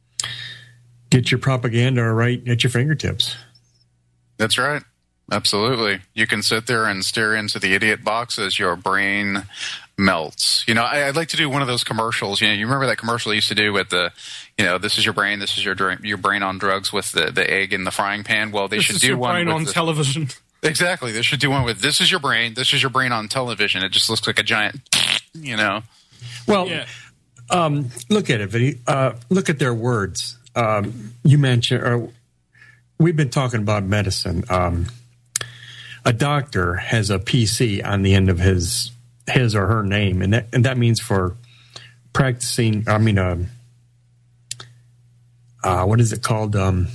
get your propaganda right at your fingertips. That's right. Absolutely. You can sit there and stare into the idiot box as your brain melts. You know, I, I'd like to do one of those commercials. You know, you remember that commercial I used to do with the, you know, this is your brain, this is your drink, your brain on drugs with the, the egg in the frying pan. Well, they this should is do your one brain with on the, television. Exactly. They should do one with this is your brain, this is your brain on television. It just looks like a giant, you know. Well, yeah. um, look at it, Vinny. Uh, look at their words. Um, you mentioned, or we've been talking about medicine. Um, a doctor has a P C on the end of his his or her name, and that and that means for practicing. I mean, uh, uh, what is it called? Um,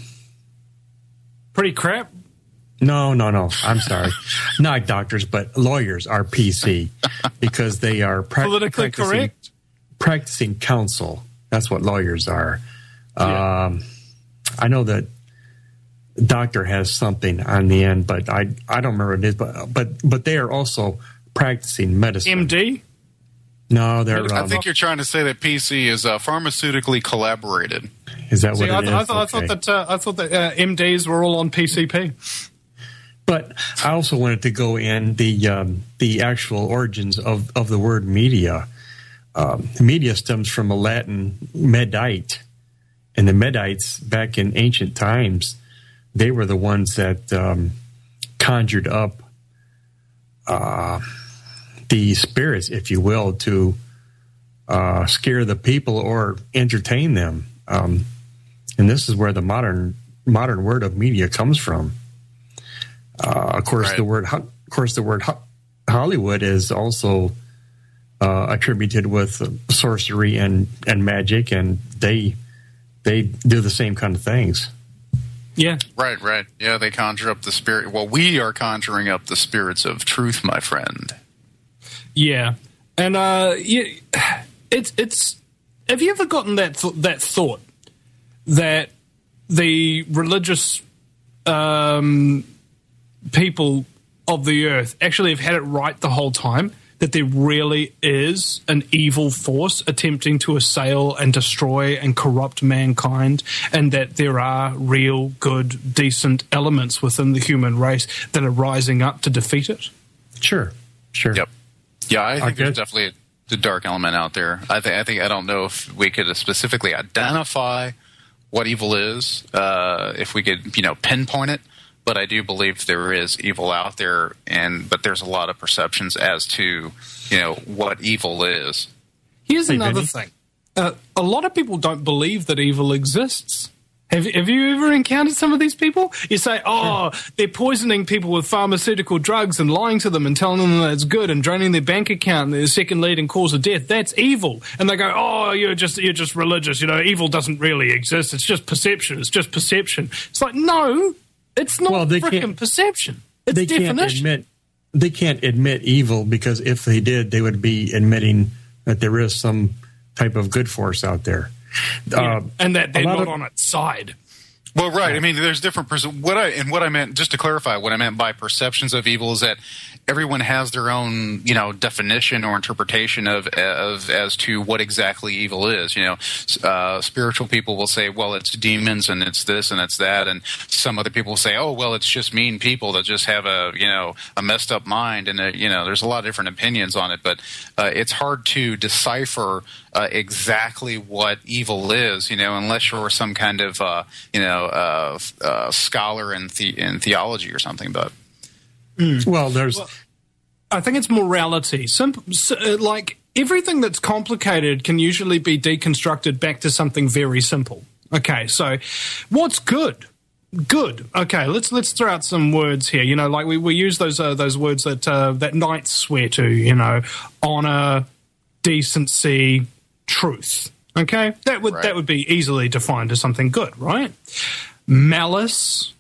Pretty crap. No, no, no. I'm sorry. Not doctors, but lawyers are P C because they are pra- politically practicing, correct. Practicing counsel. That's what lawyers are. Yeah. Um, I know that doctor has something on the end, but I I don't remember what it is. But but but they are also practicing medicine. M D. No, they're. I Um, think you're trying to say that P C is uh, pharmaceutically collaborated. Is that See, what I, it th- I, is? th- I thought Okay. that uh, I thought that uh, M Ds were all on P C P. But I also wanted to go in the um, the actual origins of, of the word media. Um, media stems from a Latin medite, and the Medites back in ancient times, they were the ones that um, conjured up uh, the spirits, if you will, to uh, scare the people or entertain them. Um, and this is where the modern modern word of media comes from. Uh, of course, Right. the word of course the word ho- Hollywood is also uh, attributed with sorcery and, and magic, and they they do the same kind of things. Yeah. Right, right. Yeah, they conjure up the spirit. Well, we are conjuring up the spirits of truth, my friend. Yeah, and uh, yeah, it's it's. Have you ever gotten that th- that thought that the religious um, people of the earth actually have had it right the whole time? That there really is an evil force attempting to assail and destroy and corrupt mankind, and that there are real, good, decent elements within the human race that are rising up to defeat it? Sure, sure. Yep. Yeah, I think Okay. there's definitely a dark element out there. I think. I think. I don't know if we could specifically identify what evil is. Uh, if we could, you know, pinpoint it. But I do believe there is evil out there, and but there's a lot of perceptions as to, you know, what evil is. Here's Hey, another Vinny. thing. Uh, a lot of people don't believe that evil exists. Have, have you ever encountered some of these people? You say, oh, they're poisoning people with pharmaceutical drugs and lying to them and telling them that it's good and draining their bank account, their second leading cause of death. That's evil. And they go, oh, you're just you're just religious. You know, evil doesn't really exist. It's just perception. It's just perception. It's like, no, it's not well, freaking perception. It's they definition. Can't admit, they can't admit evil, because if they did, they would be admitting that there is some type of good force out there. Yeah, uh, and that they're not of, on its side. Well, right. I mean, there's different. Pers- what I and what I meant, just to clarify, what I meant by perceptions of evil is that everyone has their own, you know, definition or interpretation of, of as to what exactly evil is. You know, uh, spiritual people will say, well, it's demons and it's this and it's that, and some other people will say, oh, well, it's just mean people that just have a, you know, a messed up mind, and a, you know, there's a lot of different opinions on it, but uh, it's hard to decipher uh, exactly what evil is, you know, unless you're some kind of, uh, you know, uh, uh, scholar in, the- in theology or something, but. Mm. Well, there's. Well, I think it's morality. Simple, like everything that's complicated can usually be deconstructed back to something very simple. Okay, so what's good? Good. Okay, let's let's throw out some words here. You know, like we, we use those uh, those words that uh, that knights swear to. You know, honor, decency, truth. Okay, that would right. that would be easily defined as something good, right? Malice,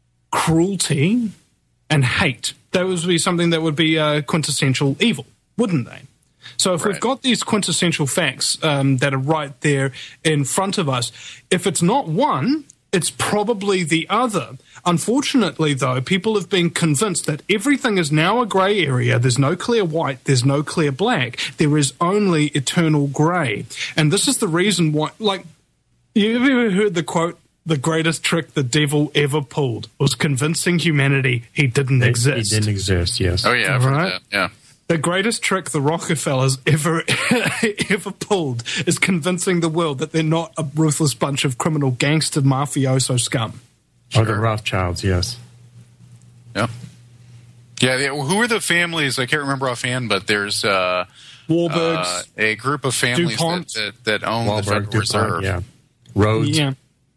cruelty, and hate. That would be something that would be uh, quintessential evil, wouldn't they? So if right. we've got these quintessential facts um, that are right there in front of us, if it's not one, it's probably the other. Unfortunately, though, people have been convinced that everything is now a grey area. There's no clear white. There's no clear black. There is only eternal grey. And this is the reason why, like, you ever heard the quote, the greatest trick the devil ever pulled was convincing humanity he didn't it, exist. He didn't exist, yes. Oh, yeah, I've heard that, yeah. The greatest trick the Rockefellers ever ever pulled is convincing the world that they're not a ruthless bunch of criminal gangster mafioso scum. Sure. Oh, the Rothschilds, yes. Yeah. Yeah, they, who are the families? I can't remember offhand, but there's uh, Warburgs, uh, a group of families that, that, that own Wahlberg, the Federal DuPont, Reserve. Yeah. Rhodes. Yeah.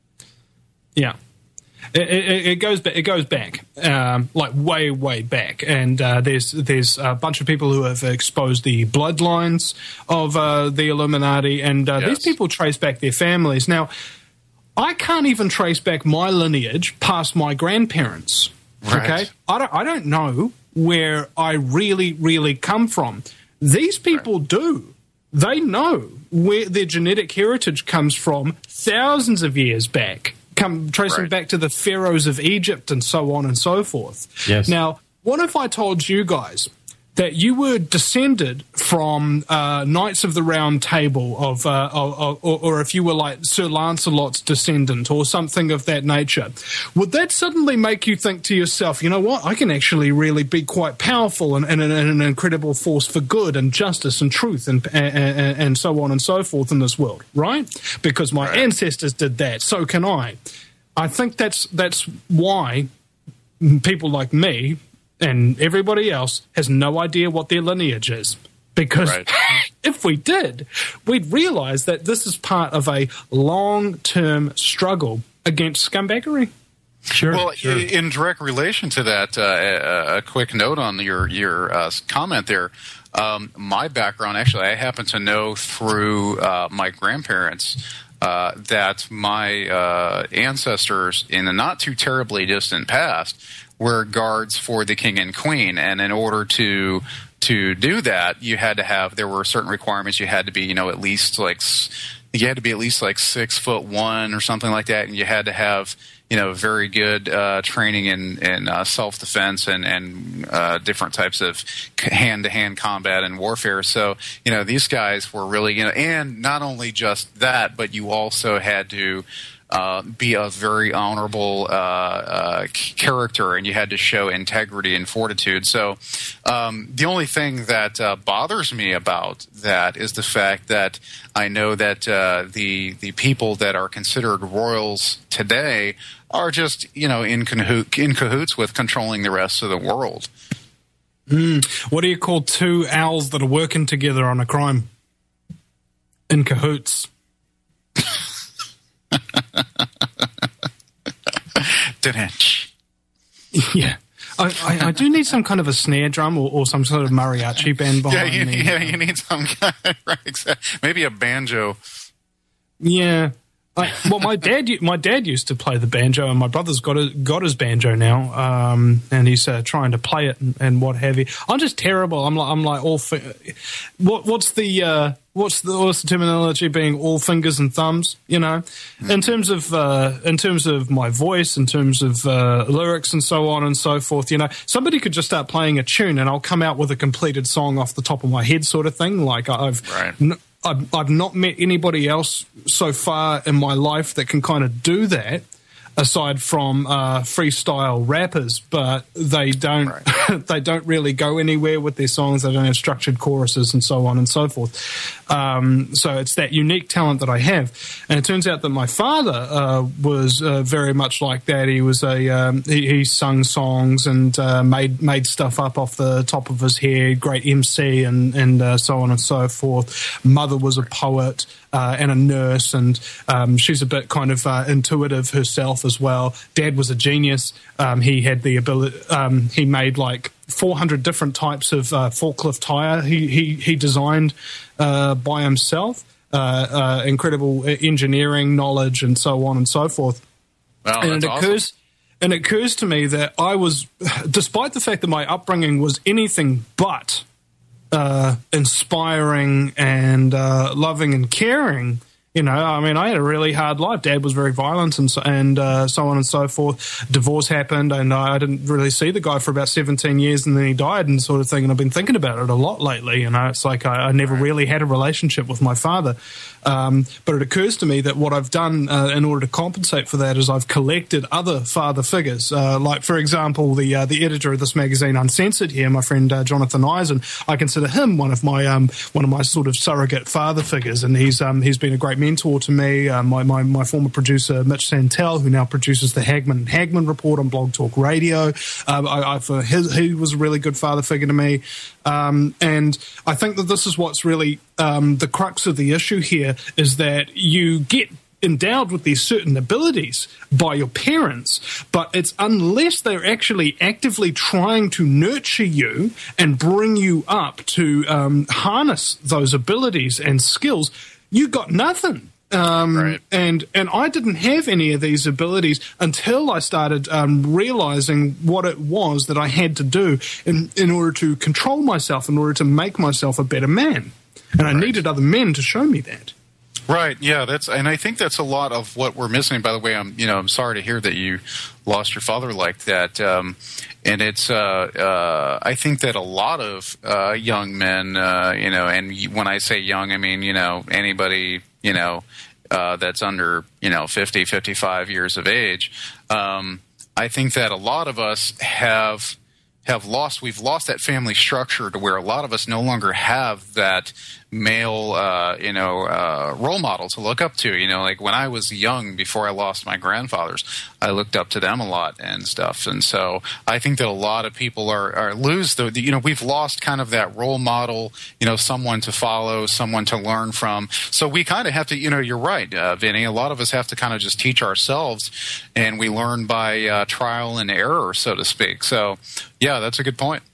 Yeah. It, it, it goes back. It goes back, um, like way, way back, and uh, there's there's a bunch of people who have exposed the bloodlines of uh, the Illuminati, and uh, yes. these people trace back their families. Now, I can't even trace back my lineage past my grandparents. Right. Okay, I don't. I don't know where I really, really come from. These people right. do. They know where their genetic heritage comes from thousands of years back. Come tracing right. back to the pharaohs of Egypt and so on and so forth. Yes. Now, what if I told you guys that you were descended from uh, Knights of the Round Table, of, uh, or, or, or if you were like Sir Lancelot's descendant or something of that nature? Would that suddenly make you think to yourself, you know what, I can actually really be quite powerful and, and, and an incredible force for good and justice and truth and, and, and so on and so forth in this world, right? Because my right. ancestors did that, so can I. I think that's that's why people like me and everybody else has no idea what their lineage is. Because right. if we did, we'd realize that this is part of a long-term struggle against scumbaggery. Sure. Well, sure. in direct relation to that, uh, a, a quick note on your your uh, comment there. Um, my background, actually, I happen to know through uh, my grandparents uh, that my uh, ancestors in the not too terribly distant past were guards for the king and queen, and in order to to do that, you had to have there were certain requirements. You had to be, you know, at least like you had to be at least like six foot one or something like that, and you had to have, you know, very good uh, training in in uh, self defense and and uh, different types of hand to hand combat and warfare. So, you know, these guys were really, you know, and not only just that, but you also had to Uh, be a very honorable uh, uh, character, and you had to show integrity and fortitude. So um, the only thing that uh, bothers me about that is the fact that I know that uh, the the people that are considered royals today are just, you know, in, cahoot, in cahoots with controlling the rest of the world. Mm. What do you call two owls that are working together on a crime? In cahoots. Yeah. I, I, I do need some kind of a snare drum or, or some sort of mariachi band behind yeah, you, me. Yeah, you need some kind of, right, exactly. Maybe a banjo. Yeah. I, well, my dad, my dad used to play the banjo, and my brother's got a, got his banjo now, um, and he's uh, trying to play it and, and what have you. I'm just terrible. I'm like, I'm like all. Fi- what, what's the uh, what's the what's the terminology being all fingers and thumbs? You know, in terms of uh, in terms of my voice, in terms of uh, lyrics and so on and so forth. You know, somebody could just start playing a tune, and I'll come out with a completed song off the top of my head, sort of thing. Like I've. Right. N- I've, I've not met anybody else so far in my life that can kind of do that, aside from uh, freestyle rappers, but they don't right. they don't really go anywhere with their songs. They don't have structured choruses and so on and so forth. Um, so it's that unique talent that I have. And it turns out that my father uh, was uh, very much like that. He was a um, he, he sung songs and uh, made made stuff up off the top of his head. Great M C and and uh, so on and so forth. Mother was a poet. Uh, and a nurse, and um, she's a bit kind of uh, intuitive herself as well. Dad was a genius. Um, he had the ability. Um, he made like four hundred different types of uh, forklift tire. He he he designed uh, by himself. Uh, uh, incredible engineering knowledge and so on and so forth. Wow, and that's it occurs. Awesome. And it occurs to me that I was, despite the fact that my upbringing was anything but Uh, inspiring and uh, loving and caring, you know. I mean, I had a really hard life. Dad was very violent and so, and uh, so on and so forth. Divorce happened, and I didn't really see the guy for about seventeen years, and then he died, and sort of thing. And I've been thinking about it a lot lately. You know, it's like I, I never really had a relationship with my father. Um, but it occurs to me that what I've done uh, in order to compensate for that is I've collected other father figures. Uh, like, for example, the uh, the editor of this magazine, Uncensored, here, my friend uh, Jonathan Eisen. I consider him one of my um, one of my sort of surrogate father figures, and he's um, he's been a great mentor to me. Uh, my, my my former producer, Mitch Santel, who now produces the Hagman and Hagman Report on Blog Talk Radio. Um, I, I, for his, he was a really good father figure to me. Um, and I think that this is what's really um, the crux of the issue here, is that you get endowed with these certain abilities by your parents, but it's unless they're actually actively trying to nurture you and bring you up to um, harness those abilities and skills, you got nothing. Um, right. And and I didn't have any of these abilities until I started um, realizing what it was that I had to do in, in order to control myself, in order to make myself a better man. And I right. needed other men to show me that. Right. Yeah. That's, and I think that's a lot of what we're missing. By the way, I'm, you know, I'm sorry to hear that you lost your father like that. Um, and it's, uh, uh, I think that a lot of uh, young men, uh, you know, and when I say young, I mean, you know, anybody, you know, uh, that's under, you know, fifty, fifty-five years of age. Um, I think that a lot of us have have lost, we've lost that family structure to where a lot of us no longer have that male, uh, you know, uh, role model to look up to. You know, like when I was young, before I lost my grandfathers, I looked up to them a lot and stuff. And so I think that a lot of people are, are lose the, you know, we've lost kind of that role model, you know, someone to follow, someone to learn from. So we kind of have to, you know, you're right, uh, Vinny, a lot of us have to kind of just teach ourselves, and we learn by uh, trial and error, so to speak. So yeah, that's a good point.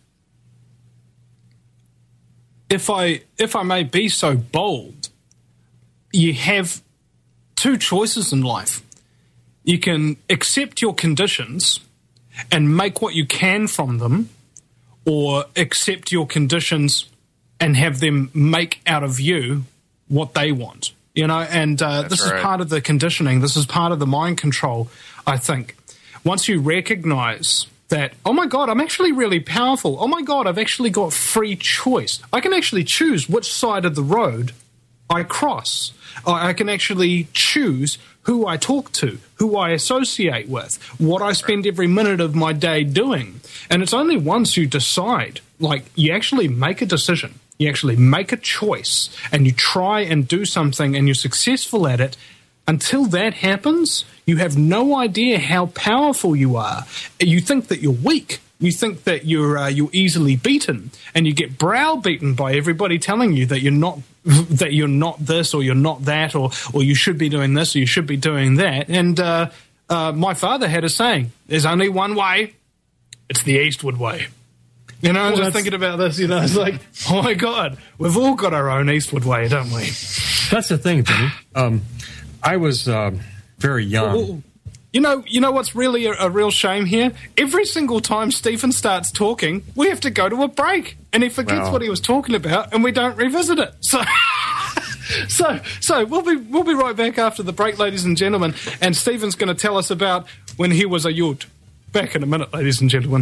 If I if I may be so bold, you have two choices in life. You can accept your conditions and make what you can from them, or accept your conditions and have them make out of you what they want. You know, and uh, this right. is part of the conditioning. This is part of the mind control, I think. Once you recognize that, oh my God, I'm actually really powerful. Oh my God, I've actually got free choice. I can actually choose which side of the road I cross. I can actually choose who I talk to, who I associate with, what I spend every minute of my day doing. And it's only once you decide, like you actually make a decision, you actually make a choice, and you try and do something and you're successful at it. Until that happens, you have no idea how powerful you are. You think that you're weak. You think that you're uh, you're easily beaten, and you get browbeaten by everybody telling you that you're not that you're not this or you're not that, or or you should be doing this or you should be doing that. And uh, uh, my father had a saying, there's only one way, it's the Eastwood way. You know, I'm Well, just thinking about this, you know, it's like, oh my God, we've all got our own Eastwood way, don't we? That's the thing, Jimmy. Um, I was um, very young. Well, you know, you know what's really a, a real shame here? Every single time Stephen starts talking, we have to go to a break, and he forgets Well. what he was talking about, and we don't revisit it. So, so, so we'll be we'll be right back after the break, ladies and gentlemen. And Stephen's going to tell us about when he was a youth. Back in a minute, ladies and gentlemen.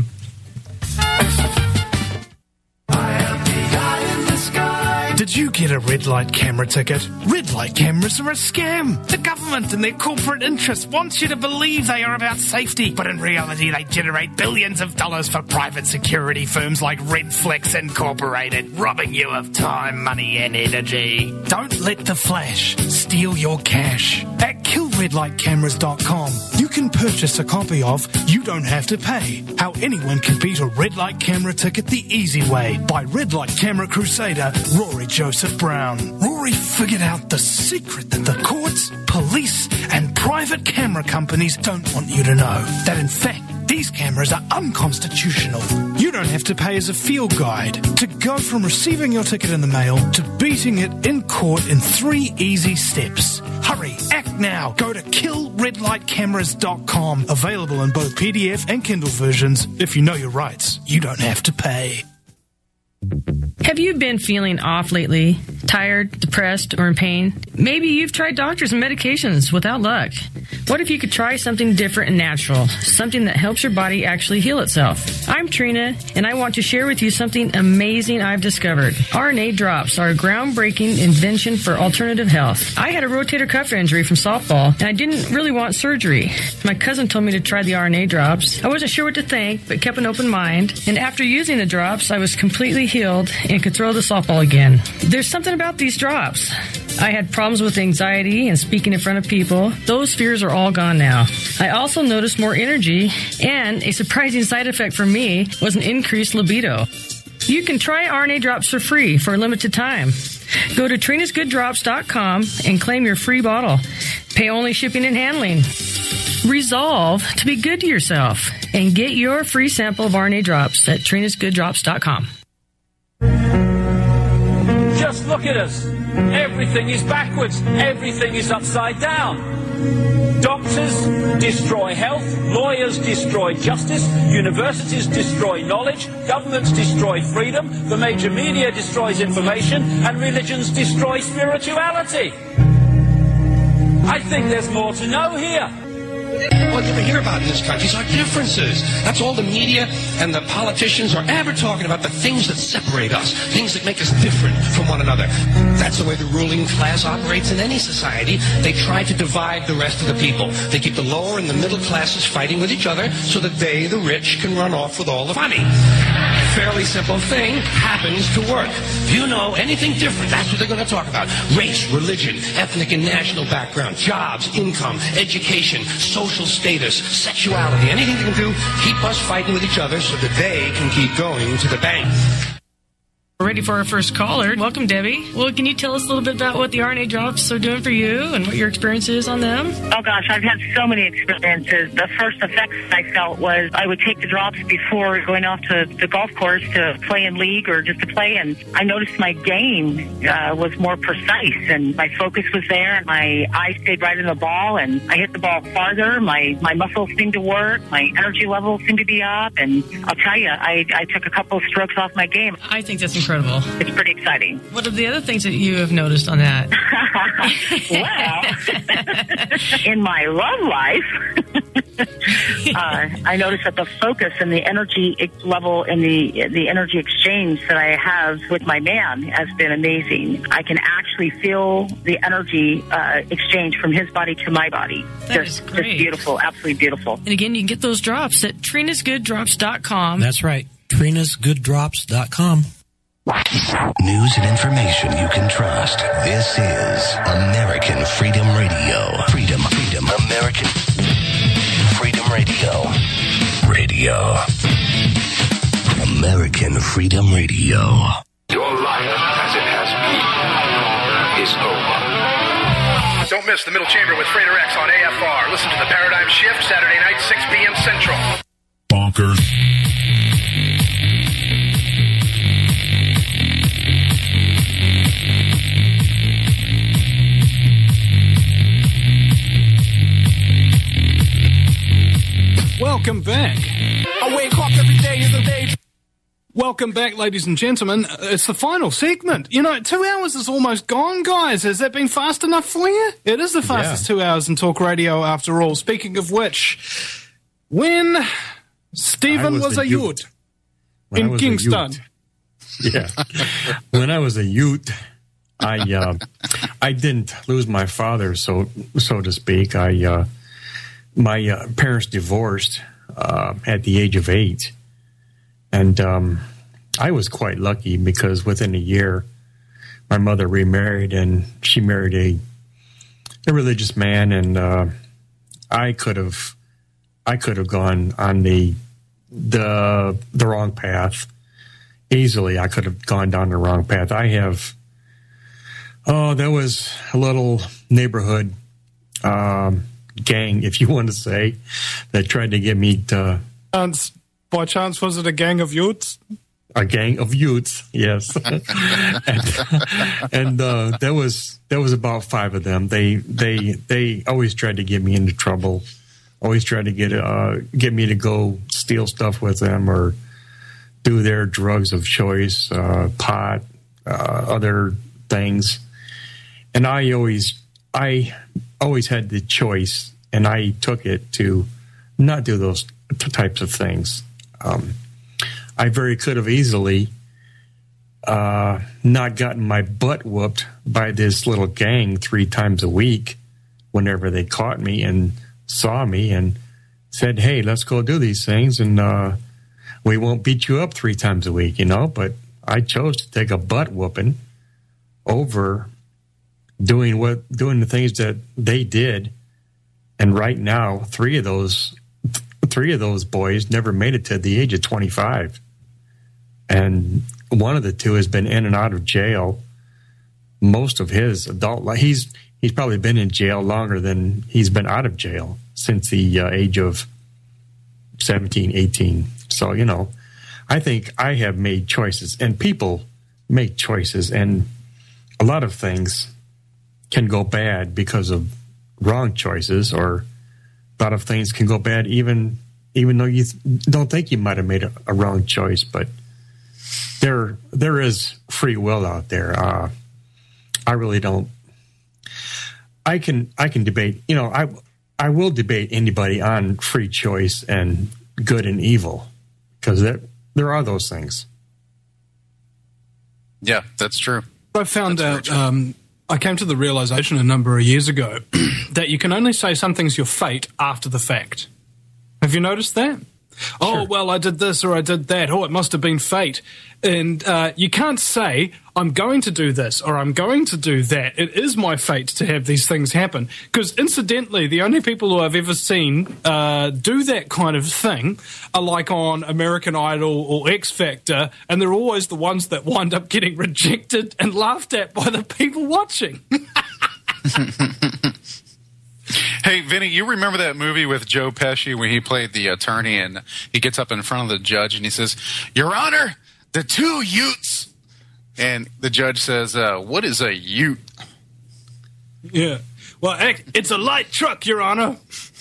Did you get a red light camera ticket? Red light cameras are a scam. The government and their corporate interests want you to believe they are about safety, but in reality they generate billions of dollars for private security firms like Redflex Incorporated, robbing you of time, money and energy. Don't let the flash steal your cash. At kill red light cameras dot com, you can purchase a copy of You Don't Have to Pay, How Anyone Can Beat a Red Light Camera Ticket the Easy Way by Red Light Camera Crusader Rory Joseph Brown. Rory figured out the secret that the courts, police, and private camera companies don't want you to know. That in fact, these cameras are unconstitutional. You don't have to pay as a field guide to go from receiving your ticket in the mail to beating it in court in three easy steps. Hurry, act now. Go to kill red light cameras dot com. Available in both P D F and Kindle versions. If you know your rights, you don't have to pay. Have you been feeling off lately? Tired, depressed, or in pain? Maybe you've tried doctors and medications without luck. What if you could try something different and natural? Something that helps your body actually heal itself. I'm Trina, and I want to share with you something amazing I've discovered. R N A drops are a groundbreaking invention for alternative health. I had a rotator cuff injury from softball, and I didn't really want surgery. My cousin told me to try the R N A drops. I wasn't sure what to think, but kept an open mind. And after using the drops, I was completely healed and could throw the softball again. There's something about these drops. I had problems with anxiety and speaking in front of people. Those fears are all gone now. I also noticed more energy, and a surprising side effect for me was an increased libido. You can try R N A drops for free for a limited time. Go to trinas good drops dot com and claim your free bottle. Pay only shipping and handling. Resolve to be good to yourself and get your free sample of R N A drops at trinas good drops dot com. Just look at us. Everything is backwards. Everything is upside down. Doctors destroy health. Lawyers destroy justice. Universities destroy knowledge. Governments destroy freedom. The major media destroys information. And religions destroy spirituality. I think there's more to know here. All you ever hear about in this country is our differences. That's all the media and the politicians are ever talking about, the things that separate us, things that make us different from one another. That's the way the ruling class operates in any society. They try to divide the rest of the people. They keep the lower and the middle classes fighting with each other so that they, the rich, can run off with all the money. Fairly simple thing happens to work. If you know anything different, that's what they're going to talk about. Race, religion, ethnic and national background, jobs, income, education, social status, sexuality, anything they can do, keep us fighting with each other so that they can keep going to the bank. We're ready for our first caller. Welcome, Debbie. Well, can you tell us a little bit about what the R N A drops are doing for you and what your experience is on them? Oh, gosh, I've had so many experiences. The first effects I felt was I would take the drops before going off to the golf course to play in league or just to play, and I noticed my game uh, was more precise, and my focus was there, and my eye stayed right in the ball, and I hit the ball farther. My, my muscles seemed to work. My energy levels seemed to be up, and I'll tell you, I, I took a couple of strokes off my game. I think that's incredible. It's pretty exciting. What are the other things that you have noticed on that? Well, in my love life, uh, I noticed that the focus and the energy level and the the energy exchange that I have with my man has been amazing. I can actually feel the energy uh, exchange from his body to my body. That just, is great. Just beautiful, absolutely beautiful. And again, you can get those drops at trinas good drops dot com. That's right, trinas good drops dot com. News and information you can trust. This is American Freedom Radio. Freedom, freedom, American Freedom Radio. Radio. American Freedom Radio. Your life as it has been is over. Don't miss the Middle Chamber with Freighter X on A F R. Listen to the Paradigm Shift Saturday night, six p.m. Central. Bonkers. Welcome back. I wake up every day is a day. Welcome back, ladies and gentlemen. It's the final segment. You know, two hours is almost gone, guys. Has that been fast enough for you? It is the fastest yeah. two hours in talk radio, after all. Speaking of which, when Stephen was, was a youth, youth in Kingston. Yeah. When I was a youth, I uh, I didn't lose my father, so so to speak. I uh, my uh, parents divorced uh, at the age of eight. And um, I was quite lucky because within a year, my mother remarried, and she married a a religious man, and uh, I could have I could have gone on the the the wrong path easily. I could have gone down the wrong path. I have oh, there was a little neighborhood um, gang, if you want to say, that tried to get me to. Um, By chance, was it a gang of youths? A gang of youths, yes. and and uh, there was there was about five of them. They they they always tried to get me into trouble. Always tried to get uh, get me to go steal stuff with them or do their drugs of choice, uh, pot, uh, other things. And I always I always had the choice, and I took it to not do those t- types of things. Um, I very could have easily uh, not gotten my butt whooped by this little gang three times a week whenever they caught me and saw me and said, hey, let's go do these things, and uh, we won't beat you up three times a week, you know. But I chose to take a butt whooping over doing what doing the things that they did. And right now, three of those Three of those boys never made it to the age of twenty-five. And one of the two has been in and out of jail most of his adult life. He's, he's probably been in jail longer than he's been out of jail since the uh, age of seventeen, eighteen. So, you know, I think I have made choices, and people make choices, and a lot of things can go bad because of wrong choices, or a lot of things can go bad even even though you th- don't think you might have made a, a wrong choice. But there there is free will out there. Uh, I really don't. I can I can debate. You know, I I will debate anybody on free choice and good and evil, because there there are those things. Yeah, that's true. I found that's out. Um, I came to the realization a number of years ago that you can only say something's your fate after the fact. Have you noticed that? Sure. Oh, well, I did this or I did that. Oh, it must have been fate. And uh, you can't say, I'm going to do this or I'm going to do that. It is my fate to have these things happen. Because incidentally, the only people who I've ever seen uh, do that kind of thing are like on American Idol or X Factor, and they're always the ones that wind up getting rejected and laughed at by the people watching. Hey, Vinny, you remember that movie with Joe Pesci where he played the attorney and he gets up in front of the judge and he says, Your Honor, the two Utes. And the judge says, uh, what is a Ute? Yeah. Well, it's a light truck, Your Honor.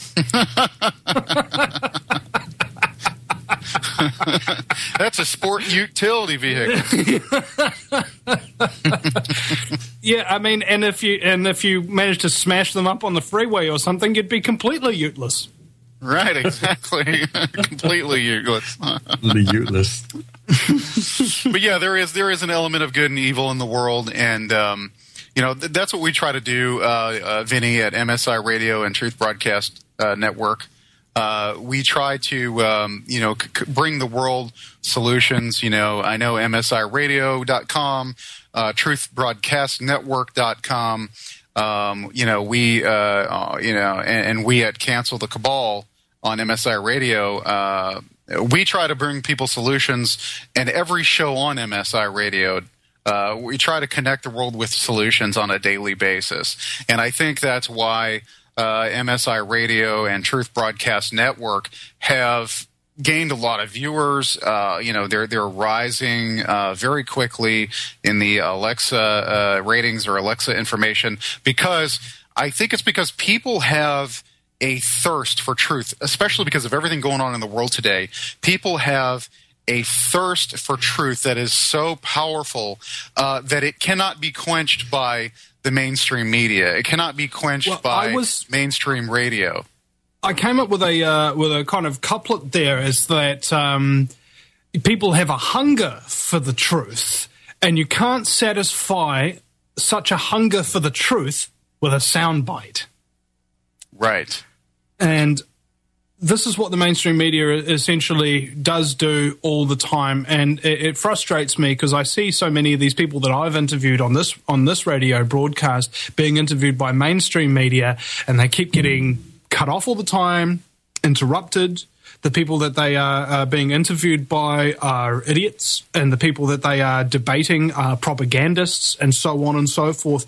That's a sport utility vehicle. Yeah, I mean, and if you and if you manage to smash them up on the freeway or something, you'd be completely uteless. Right, exactly. Completely useless. The useless. But yeah, there is there is an element of good and evil in the world, and um, you know th- that's what we try to do, uh, uh, Vinny, at M S I Radio and Truth Broadcast uh, Network. Uh, we try to, um, you know, c- bring the world solutions. You know, I know M S I radio dot com, uh, truth broadcast network dot com. Um, you know, we, uh, you know, and, and we at Cancel the Cabal on M S I Radio, uh, we try to bring people solutions, and every show on M S I Radio Uh, we try to connect the world with solutions on a daily basis. And I think that's why uh, M S I Radio and Truth Broadcast Network have gained a lot of viewers. Uh, you know, they're they're rising uh, very quickly in the Alexa uh, ratings or Alexa information, because I think it's because people have a thirst for truth, especially because of everything going on in the world today. People have a thirst for truth that is so powerful uh, that it cannot be quenched by the mainstream media. It cannot be quenched well, by was, mainstream radio. I came up with a uh, with a kind of couplet there, is that um, people have a hunger for the truth, and you can't satisfy such a hunger for the truth with a soundbite. Right. And this is what the mainstream media essentially does do all the time, and it, it frustrates me because I see so many of these people that I've interviewed on this on this radio broadcast being interviewed by mainstream media, and they keep getting cut off all the time, interrupted. The people that they are uh, being interviewed by are idiots, and the people that they are debating are propagandists, and so on and so forth.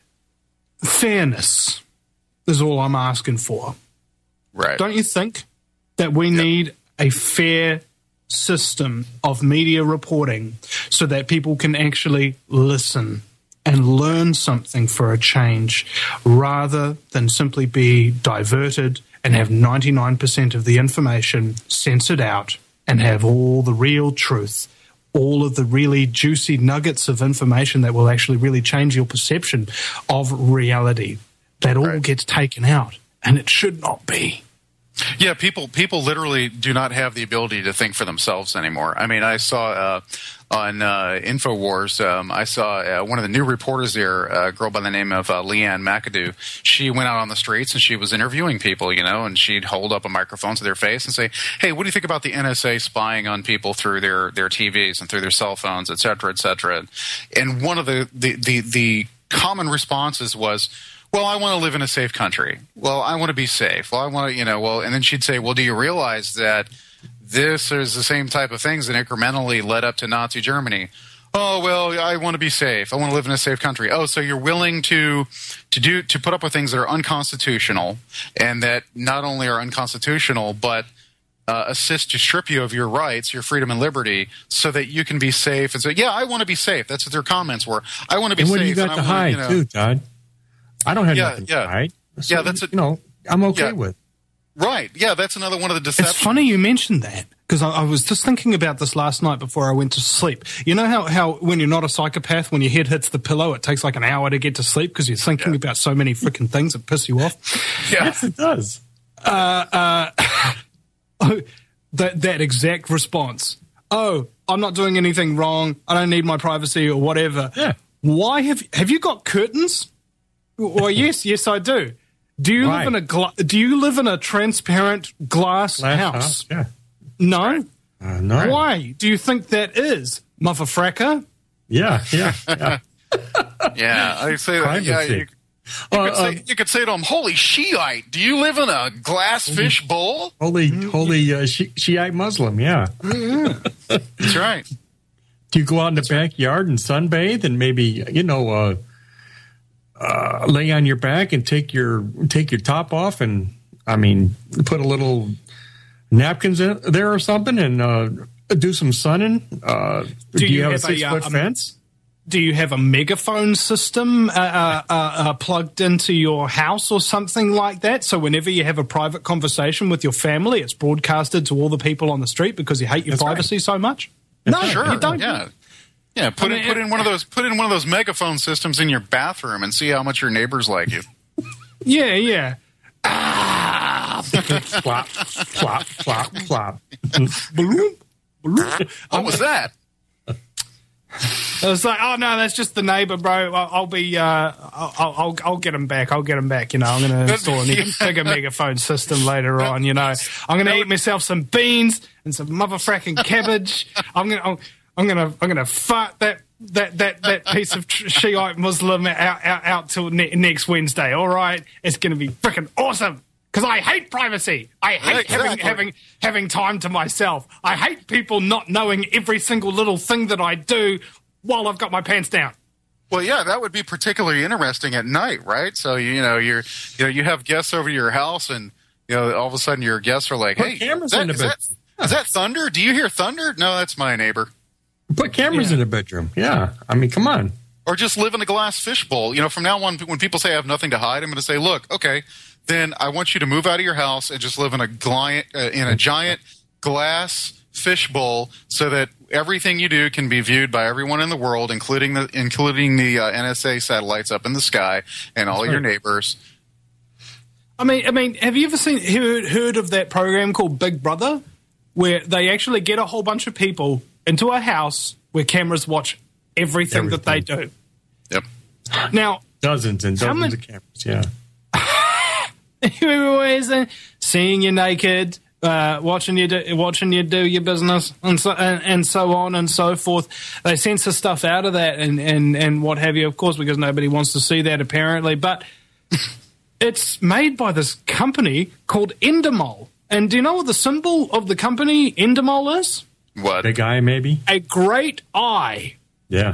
Fairness is all I'm asking for. Right. Don't you think that we yep. need a fair system of media reporting so that people can actually listen and learn something for a change, rather than simply be diverted and have ninety-nine percent of the information censored out and have all the real truth, all of the really juicy nuggets of information that will actually really change your perception of reality? That all right. gets taken out, and it should not be. Yeah, people people literally do not have the ability to think for themselves anymore. I mean, I saw uh, on uh, InfoWars, um, I saw uh, one of the new reporters there, a girl by the name of uh, Leanne McAdoo. She went out on the streets and she was interviewing people, you know, and she'd hold up a microphone to their face and say, hey, what do you think about the N S A spying on people through their, their T Vs and through their cell phones, et cetera, et cetera? And one of the, the, the, the common responses was, well, I want to live in a safe country. Well, I want to be safe. Well, I want to, you know, well, and then she'd say, well, do you realize that this is the same type of things that incrementally led up to Nazi Germany? Oh, well, I want to be safe. I want to live in a safe country. Oh, so you're willing to to do to put up with things that are unconstitutional, and that not only are unconstitutional, but uh, assist to strip you of your rights, your freedom and liberty, so that you can be safe. And say, yeah, I want to be safe. That's what their comments were. I want to be and safe. And what do you got to hide, you know, too, Todd? I don't have yeah, nothing yeah. to hide. So, yeah, that's a, you know, I'm okay yeah. with. Right. Yeah, that's another one of the deceptions. It's funny you mentioned that, because I, I was just thinking about this last night before I went to sleep. You know how, how when you're not a psychopath, when your head hits the pillow, it takes like an hour to get to sleep because you're thinking yeah. about so many freaking things that piss you off? Yeah. Yes, it does. Uh, uh, that, that exact response. Oh, I'm not doing anything wrong. I don't need my privacy or whatever. Yeah. Why have, have you got curtains? Well, yes, yes, I do. Do you right. live in a gla- Do you live in a transparent glass, glass house? house? Yeah. No. Right. Uh, no. Why do you think that is, motherfracker? Yeah, yeah, yeah. yeah, I say that. Yeah, you, you, uh, could say, uh, you could say to him, "Holy Shiite, do you live in a glass fish bowl?" Holy, holy uh, Shi- Shiite Muslim. Yeah, that's right. Do you go out in the that's backyard right. and sunbathe and maybe you know? Uh, Uh, lay on your back and take your take your top off, and I mean, put a little napkins in there or something, and uh, do some sunning. Uh, do, do you, you have, have a six a, foot um, fence? Do you have a megaphone system uh, uh, uh, plugged into your house or something like that? So whenever you have a private conversation with your family, it's broadcasted to all the people on the street because you hate your That's privacy right. so much. That's no, sure. you don't. Yeah. Yeah, put I mean, in put in one of those put in one of those megaphone systems in your bathroom and see how much your neighbors like you. Yeah, yeah. Ah, plop, plop, plop, plop. Bloop, bloop. What was that? I was like, oh no, that's just the neighbor, bro. I'll, I'll be, uh, I'll, I'll, I'll get him back. I'll get him back. You know, I'm going to install a yeah. bigger megaphone system later on. You know, I'm going to eat myself some beans and some motherfucking cabbage. I'm going to. I'm gonna, I'm gonna fart that, that, that, that piece of Shiite Muslim out, out, out till ne- next Wednesday. All right, it's gonna be freaking awesome because I hate privacy. I hate exactly. having, having, having time to myself. I hate people not knowing every single little thing that I do while I've got my pants down. Well, yeah, that would be particularly interesting at night, right? So you know, you're you know, you have guests over to your house, and you know, all of a sudden your guests are like, Put "Hey, cameras is that, in the is, that, is that thunder? Do you hear thunder? No, that's my neighbor." Put cameras Yeah. in the bedroom. Yeah, I mean, come on. Or just live in a glass fishbowl. You know, from now on, when people say I have nothing to hide, I'm going to say, "Look, okay, then I want you to move out of your house and just live in a giant uh, in a giant glass fishbowl, so that everything you do can be viewed by everyone in the world, including the including the uh, N S A satellites up in the sky and all That's your right. neighbors." I mean, I mean, have you ever seen heard, heard of that program called Big Brother, where they actually get a whole bunch of people into a house where cameras watch everything, Everything. that they do? Yep. Now, Dozens and How dozens many- of cameras. Yeah. always uh, seeing you naked, uh, watching you do, watching you do your business, and so and, and so on and so forth. They censor stuff out of that and, and, and what have you, of course, because nobody wants to see that apparently. But it's made by this company called Endemol. And do you know what the symbol of the company Endemol is? What? Big eye, maybe? A great eye. Yeah.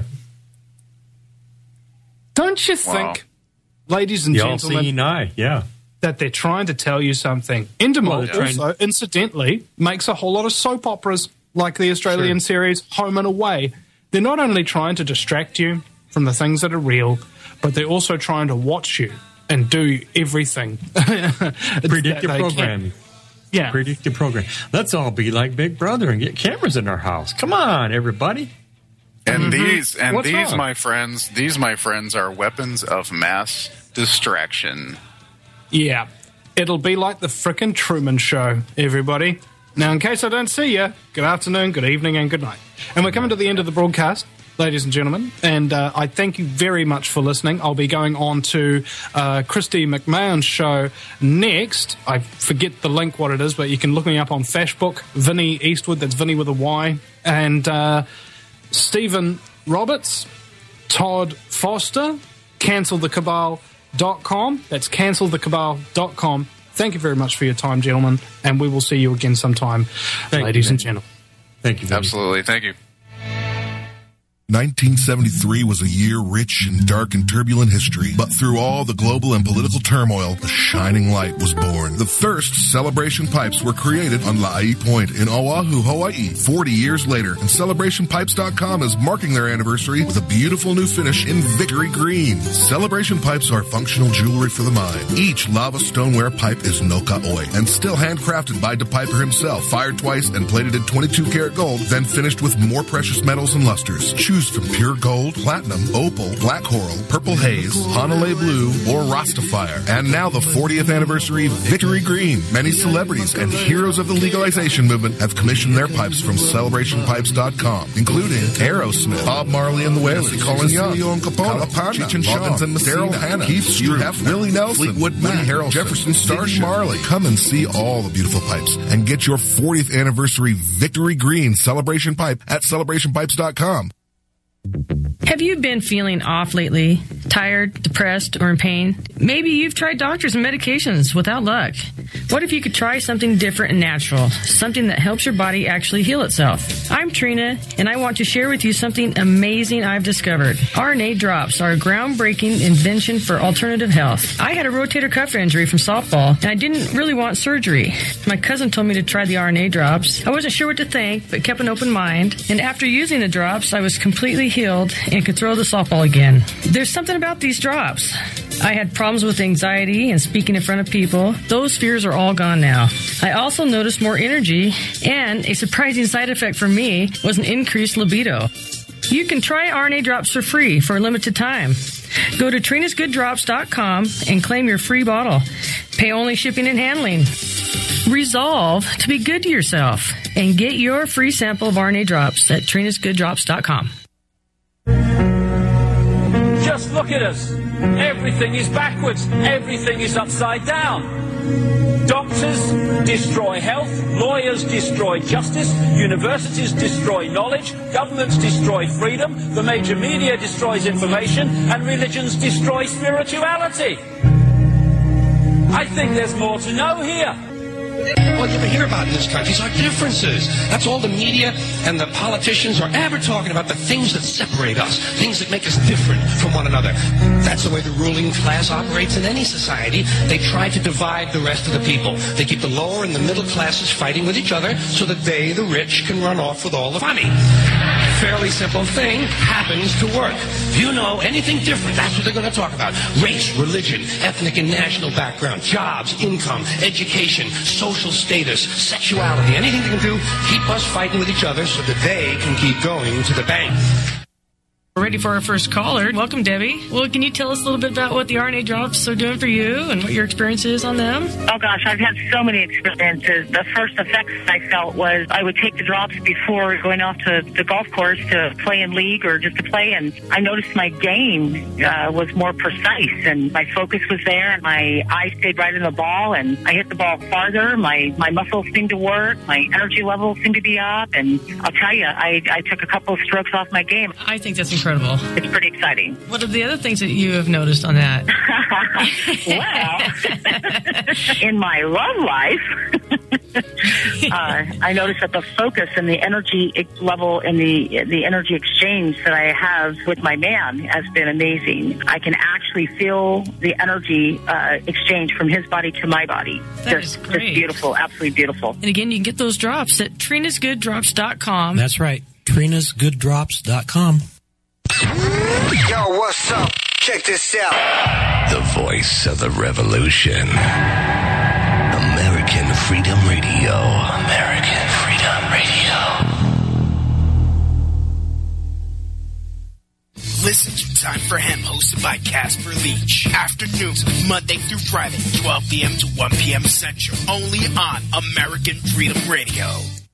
Don't you Wow. think, ladies and The gentlemen, all-seeing eye. Yeah. that they're trying to tell you something? Endemol Well, also, incidentally, makes a whole lot of soap operas like the Australian Sure. series Home and Away. They're not only trying to distract you from the things that are real, but they're also trying to watch you and do everything. Predict your programming. Yeah. Predict your program. Let's all be like Big Brother and get cameras in our house. Come on, everybody. And Mhm. these and What's these, wrong? my friends, these, my friends, are weapons of mass distraction. Yeah. It'll be like the frickin' Truman Show, everybody. Now, in case I don't see you, good afternoon, good evening, and good night. And we're coming to the end of the broadcast, ladies and gentlemen, and uh, I thank you very much for listening. I'll be going on to uh, Christy McMahon's show next. I forget the link, what it is, but you can look me up on Facebook, Vinny Eastwood, that's Vinny with a Y, and uh, Stephen Roberts, Todd Foster, cancel the cabal dot com. That's cancel the cabal dot com. Thank you very much for your time, gentlemen, and we will see you again sometime, Thank ladies you, and man. gentlemen. Thank you. Vinny. Absolutely. Thank you. nineteen seventy-three was a year rich in dark and turbulent history, but through all the global and political turmoil, a shining light was born. The Thirst Celebration Pipes were created on La'i Point in Oahu, Hawaii, forty years later, and Celebration Pipes dot com is marking their anniversary with a beautiful new finish in Victory Green. Celebration Pipes are functional jewelry for the mind. Each lava stoneware pipe is no ka-oi and still handcrafted by the piper himself, fired twice and plated in twenty-two karat gold, then finished with more precious metals and lusters. Choose from pure gold, platinum, opal, black coral, purple haze, Hanalei blue, or Rastafire. And now the fortieth anniversary Victory Green. Many celebrities and heroes of the legalization movement have commissioned their pipes from Celebration Pipes dot com, including Aerosmith, Bob Marley and the Wailers, Colin Young, Leon Capone, Cheech and Chong, Daryl Hannah, Keith Stroup, Willie Nelson, Fleetwood Mac, Harrelson, Jefferson Starship, Marley. Come and see all the beautiful pipes and get your fortieth anniversary Victory Green Celebration Pipe at Celebration Pipes dot com. Have you been feeling off lately? Tired, depressed, or in pain? Maybe you've tried doctors and medications without luck. What if you could try something different and natural? Something that helps your body actually heal itself. I'm Trina, and I want to share with you something amazing I've discovered. R N A drops are a groundbreaking invention for alternative health. I had a rotator cuff injury from softball, and I didn't really want surgery. My cousin told me to try the R N A drops. I wasn't sure what to think, but kept an open mind. And after using the drops, I was completely healed and could throw the softball again. There's something about these drops. I had problems with anxiety and speaking in front of people. Those fears are all gone now. I also noticed more energy, and a surprising side effect for me was an increased libido. You can try R N A drops for free for a limited time. Go to trinas good drops dot com and claim your free bottle. Pay only shipping and handling. Resolve to be good to yourself and get your free sample of R N A drops at trinas good drops dot com. Just look at us. Everything is backwards. Everything is upside down. Doctors destroy health. Lawyers destroy justice. Universities destroy knowledge. Governments destroy freedom. The major media destroys information. And religions destroy spirituality. I think there's more to know here. All you ever hear about in this country is our differences. That's all the media and the politicians are ever talking about, the things that separate us, things that make us different from one another. That's the way the ruling class operates in any society. They try to divide the rest of the people. They keep the lower and the middle classes fighting with each other so that they, the rich, can run off with all the money. Fairly simple thing happens to work. If you know anything different, that's what they're going to talk about. Race, religion, ethnic and national background, jobs, income, education, social status, sexuality, anything they can do, keep us fighting with each other so that they can keep going to the bank. We're ready for our first caller. Welcome, Debbie. Well, can you tell us a little bit about what the R N A drops are doing for you and what your experience is on them? Oh, gosh, I've had so many experiences. The first effects I felt was I would take the drops before going off to the golf course to play in league or just to play, and I noticed my game uh, was more precise, and my focus was there, and my eye stayed right in the ball, and I hit the ball farther. My, my muscles seemed to work. My energy levels seemed to be up, and I'll tell you, I, I took a couple of strokes off my game. I think that's incredible. It's pretty exciting. What are the other things that you have noticed on that? Well, in my love life, uh, I noticed that the focus and the energy level and the the energy exchange that I have with my man has been amazing. I can actually feel the energy uh, exchange from his body to my body. That just, is great. Just beautiful, absolutely beautiful. And again, you can get those drops at Trina's Good Drops dot com. That's right, Trina's Good Drops dot com. Yo, what's up? Check this out. The voice of the revolution. American Freedom Radio. American Freedom Radio. Listen to Time for Him, hosted by Casper Leach. Afternoons, Monday through Friday, twelve p.m. to one p.m. Central. Only on American Freedom Radio.